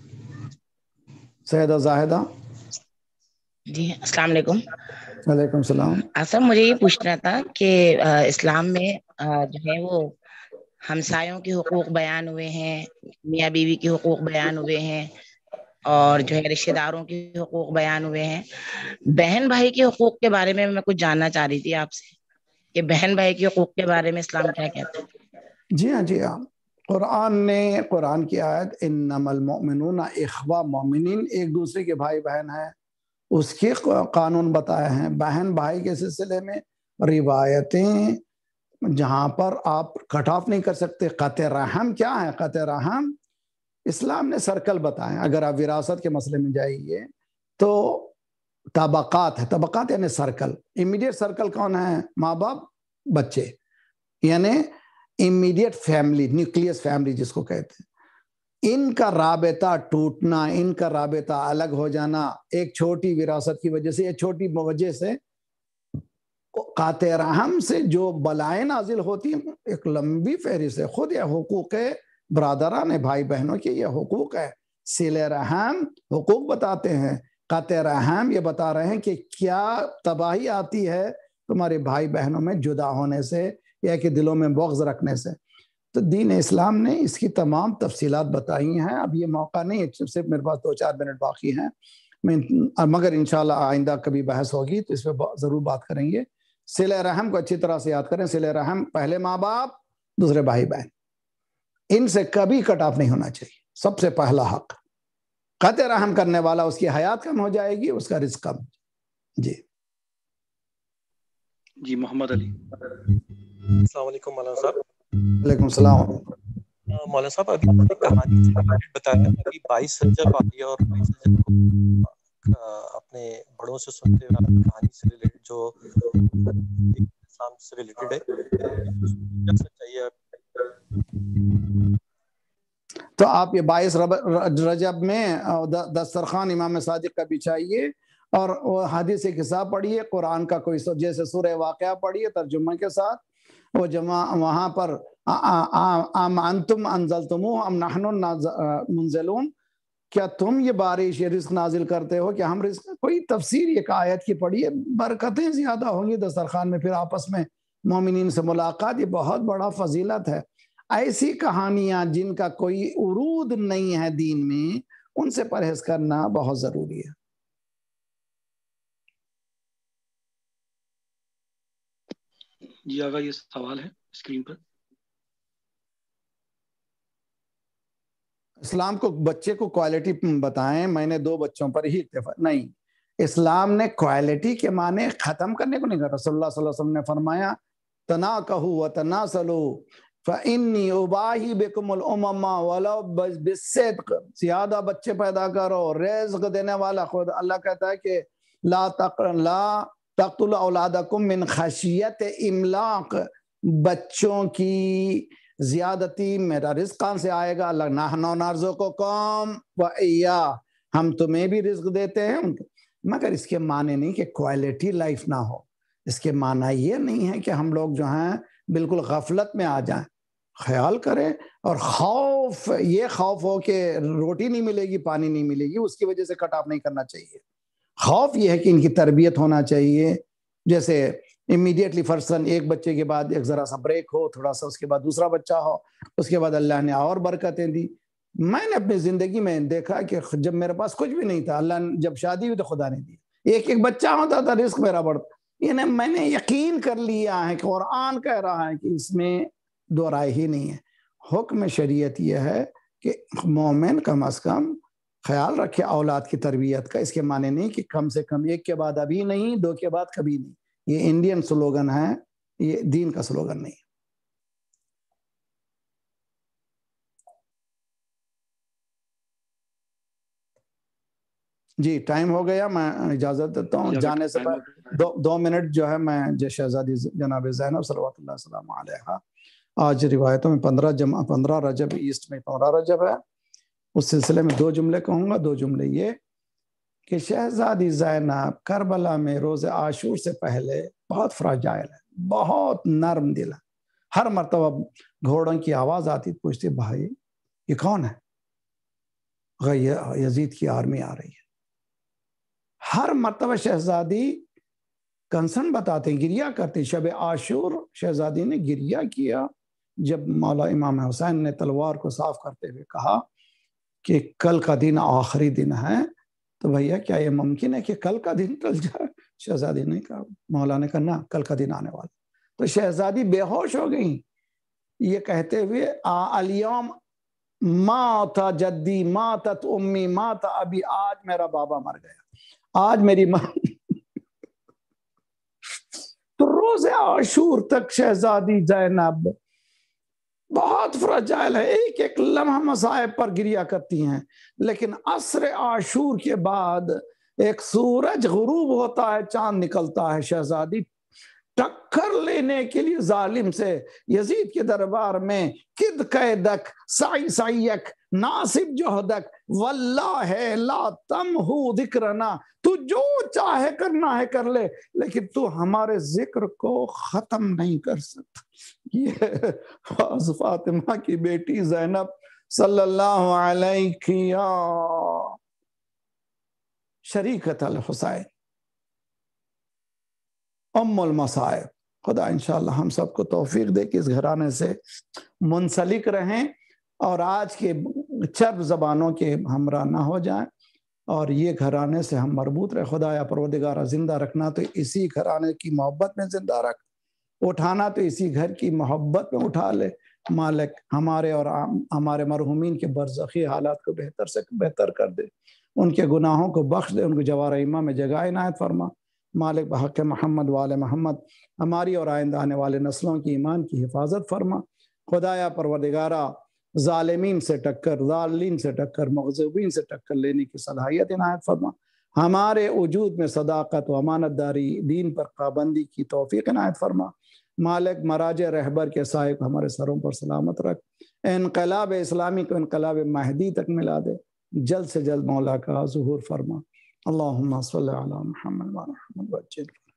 سیدہ زاہدہ. جی السلام علیکم. وعلیکم السلام. اصل مجھے یہ پوچھنا تھا کہ اسلام میں جو ہے وہ ہمسایوں کے حقوق بیان ہوئے ہیں، میاں بیوی کے حقوق بیان ہوئے ہیں، اور جو ہے رشتہ داروں کے حقوق بیان ہوئے ہیں. بہن بھائی کے حقوق کے بارے میں کچھ جاننا چاہ رہی تھی آپ سے کہ بہن بھائی کے حقوق کے بارے میں اسلام کیا کہتا ہے. جی ہاں جی ہاں، قرآن کی آیت انما المؤمنون اخوہ، مومنین ایک دوسرے کے بھائی بہن ہیں، اس کے قانون بتائے ہیں. بہن بھائی کے سلسلے میں روایتیں جہاں پر آپ کٹ آف نہیں کر سکتے. قطع رحم کیا ہے؟ قطع رحم اسلام نے سرکل بتائے. اگر آپ وراثت کے مسئلے میں جائیے تو طبقات ہے، طبقات یعنی سرکل. امیڈیٹ سرکل کون ہے؟ ماں باپ بچے، یعنی امیڈیٹ فیملی، نیوکلیس فیملی جس کو کہتے ہیں. ان کا رابطہ ٹوٹنا، ان کا رابطہ الگ ہو جانا ایک چھوٹی وراثت کی وجہ سے، ایک چھوٹی وجہ سے قاطع رحم سے جو بلائیں نازل ہوتی ہیں ایک لمبی فہرست ہے. خود یہ حقوق برادران بھائی بہنوں کے یہ حقوق ہے. صلہ رحم حقوق بتاتے ہیں، قاطع رحم یہ بتا رہے ہیں کہ کیا تباہی آتی ہے تمہارے بھائی بہنوں میں جدا ہونے سے یا کہ دلوں میں بغض رکھنے سے. تو دین اسلام نے اس کی تمام تفصیلات بتائی ہیں. اب یہ موقع نہیں ہے، صرف میرے پاس 2-4 منٹ باقی ہیں، مگر انشاءاللہ آئندہ کبھی بحث ہوگی تو اس پہ ضرور بات کریں گے. صلہ رحم کو اچھی طرح سے یاد کریں. صلہ رحم پہلے ماں باپ، دوسرے بھائی بہن، ان سے کبھی کٹ آف نہیں ہونا چاہیے. سب سے پہلا حق. قطع رحم کرنے والا اس کی حیات کم ہو جائے گی، اس کا رزق کم. جی جی محمد علی. السلام علیکم مولانا صاحب. وعلیکم السلام. مولانا صاحب ابھی آپ نے کہانی سے بتایا، ابھی 22 رجب آ رہی ہے اور 22 رجب کو اپنے بڑوں سے سنتے ہوئے کہانی سے ریلیٹڈ جو اسلام سے ریلیٹڈ ہے چاہیے. تو آپ یہ 22 رجب میں دسترخوان امام صادق کا بچھائیے اور وہ حدیث کتاب پڑھیے، قرآن کا کوئی جیسے سورہ واقعہ پڑھیے ترجمہ کے ساتھ. وہ جمع وہاں پر ام انتم انزلتموہ ام نحن منزلون، کیا تم یہ بارش یہ رزق نازل کرتے ہو کہ ہم رزق؟ کوئی تفسیر ایک آیت کی پڑھیے، برکتیں زیادہ ہوں گی دسترخوان میں. پھر آپس میں مومنین سے ملاقات، یہ بہت بڑا فضیلت ہے. ایسی کہانیاں جن کا کوئی عروج نہیں ہے دین میں، ان سے پرہیز کرنا بہت ضروری ہے. جی آگا یہ سوال ہے اسکرین پر. اسلام کو بچے کو کوالٹی بتائیں. میں نے 2 بچوں پر ہی اتفاق نہیں. اسلام نے کوالٹی کے معنی ختم کرنے کو نہیں کہا. رسول اللہ صلی اللہ علیہ وسلم نے فرمایا تناکحوا وتناسلوا فإنی اباہی بکم الامم ولو بالصدق. زیادہ بچے پیدا کرو، رزق دینے والا خود اللہ کہتا ہے کہ لا تقتلوا اولادکم من خشیت املاق. بچوں کی زیادتی میرا رزق کہاں سے آئے گا؟ اللہ نحن نرزقکم وإیاہ، ہم تمہیں بھی رزق دیتے ہیں. مگر اس کے معنی نہیں کہ کوالٹی لائف نہ ہو. اس کے معنی یہ نہیں ہے کہ ہم لوگ جو ہیں بالکل غفلت میں آ جائیں. خیال کریں، اور خوف، یہ خوف ہو کہ روٹی نہیں ملے گی، پانی نہیں ملے گی، اس کی وجہ سے کٹ آف نہیں کرنا چاہیے. خوف یہ ہے کہ ان کی تربیت ہونا چاہیے. جیسے امیڈیٹلی فرسن ایک بچے کے بعد ایک ذرا سا بریک ہو، تھوڑا سا اس کے بعد دوسرا بچہ ہو، اس کے بعد اللہ نے اور برکتیں دی. میں نے اپنی زندگی میں دیکھا کہ جب میرے پاس کچھ بھی نہیں تھا، اللہ نے جب شادی ہوئی تو خدا نے دی. ایک بچہ ہوتا تھا، رزق میرا بڑھتا. یعنی میں نے یقین کر لیا ہے کہ قرآن کہہ رہا ہے کہ اس میں دو رائے ہی نہیں ہے. حکم شریعت یہ ہے کہ مومن کم از کم خیال رکھے اولاد کی تربیت کا. اس کے معنی نہیں کہ کم سے کم 1 کے بعد ابھی نہیں، 2 کے بعد کبھی نہیں. یہ انڈین سلوگن ہے، یہ دین کا سلوگن نہیں. جی ٹائم ہو گیا، میں اجازت دیتا ہوں. جانے سے پہلے 2 منٹ جو ہے میں شہزادی جناب زینب صلوات اللہ السلام علیہا، آج روایتوں میں 15 رجب، ایسٹ میں 15 رجب ہے، اس سلسلے میں 2 جملے کہوں گا. 2 جملے یہ کہ شہزادی زینب کربلا میں روز عاشور سے پہلے بہت فراجائل ہے, بہت نرم دل ہے. ہر مرتبہ گھوڑوں کی آواز آتی پوچھتے بھائی یہ کون ہے؟ یزید کی آرمی آ رہی ہے. ہر مرتبہ شہزادی کنسرن بتاتے, گریہ کرتے. شب عاشور شہزادی نے گریہ کیا جب مولا امام حسین نے تلوار کو صاف کرتے ہوئے کہا کہ کل کا دن آخری دن ہے, تو بھیا کیا یہ ممکن ہے کہ کل کا دن ٹل جائے؟ شہزادی نے کہا, مولا نے کہا نا کل کا دن آنے والا. تو شہزادی بے ہوش ہو گئی یہ کہتے ہوئے الیوم مات جدی ماتت امی مات ابی, آج میرا بابا مر گیا, آج میری ماں. تو روز عاشور تک شہزادی زینب بہت فراجائل ہے, ایک ایک لمحہ مصائب پر گریہ کرتی ہیں. لیکن عصر عاشور کے بعد ایک سورج غروب ہوتا ہے, چاند نکلتا ہے, شہزادی ٹکر لینے کے لیے ظالم سے یزید کے دربار میں کد قیدک سعی سعیک ناصب جہدک واللہ لا تمہو ذکرنا, تو جو چاہے کرنا ہے کر لے لیکن تو ہمارے ذکر کو ختم نہیں کر سکتا. یہ فاطمہ کی بیٹی زینب صلی اللہ علیہ شریکت الحسین ام المصائب. خدا انشاءاللہ ہم سب کو توفیق دے کہ اس گھرانے سے منسلک رہیں اور آج کے چرب زبانوں کے ہمراہ نہ ہو جائیں, اور یہ گھرانے سے ہم مربوط رہے. خدایا پروردگارہ زندہ رکھنا تو اسی گھرانے کی محبت میں زندہ رکھ, اٹھانا تو اسی گھر کی محبت میں اٹھا لے. مالک ہمارے اور ہمارے مرحومین کے برزخی حالات کو بہتر سے بہتر کر دے, ان کے گناہوں کو بخش دے, ان کو جوار ایمہ میں جگہ عنایت فرما. مالک بحق محمد وآل محمد ہماری اور آئندہ آنے والے نسلوں کی ایمان کی حفاظت فرما. خدایا پروردگارہ ظالمین سے ٹکر, ضالین سے ٹکر, مغضوبین سے ٹکر لینے کی صلاحیت عنایت فرما. ہمارے وجود میں صداقت و امانت داری, دین پر پابندی کی توفیق عنایت فرما. مالک مراجع رہبر کے سائے کو ہمارے سروں پر سلامت رکھ, انقلاب اسلامی کو انقلاب مہدی تک ملا دے, جلد سے جلد مولا کا ظہور فرما. اللہم صلی علی محمد وعلی محمد وجل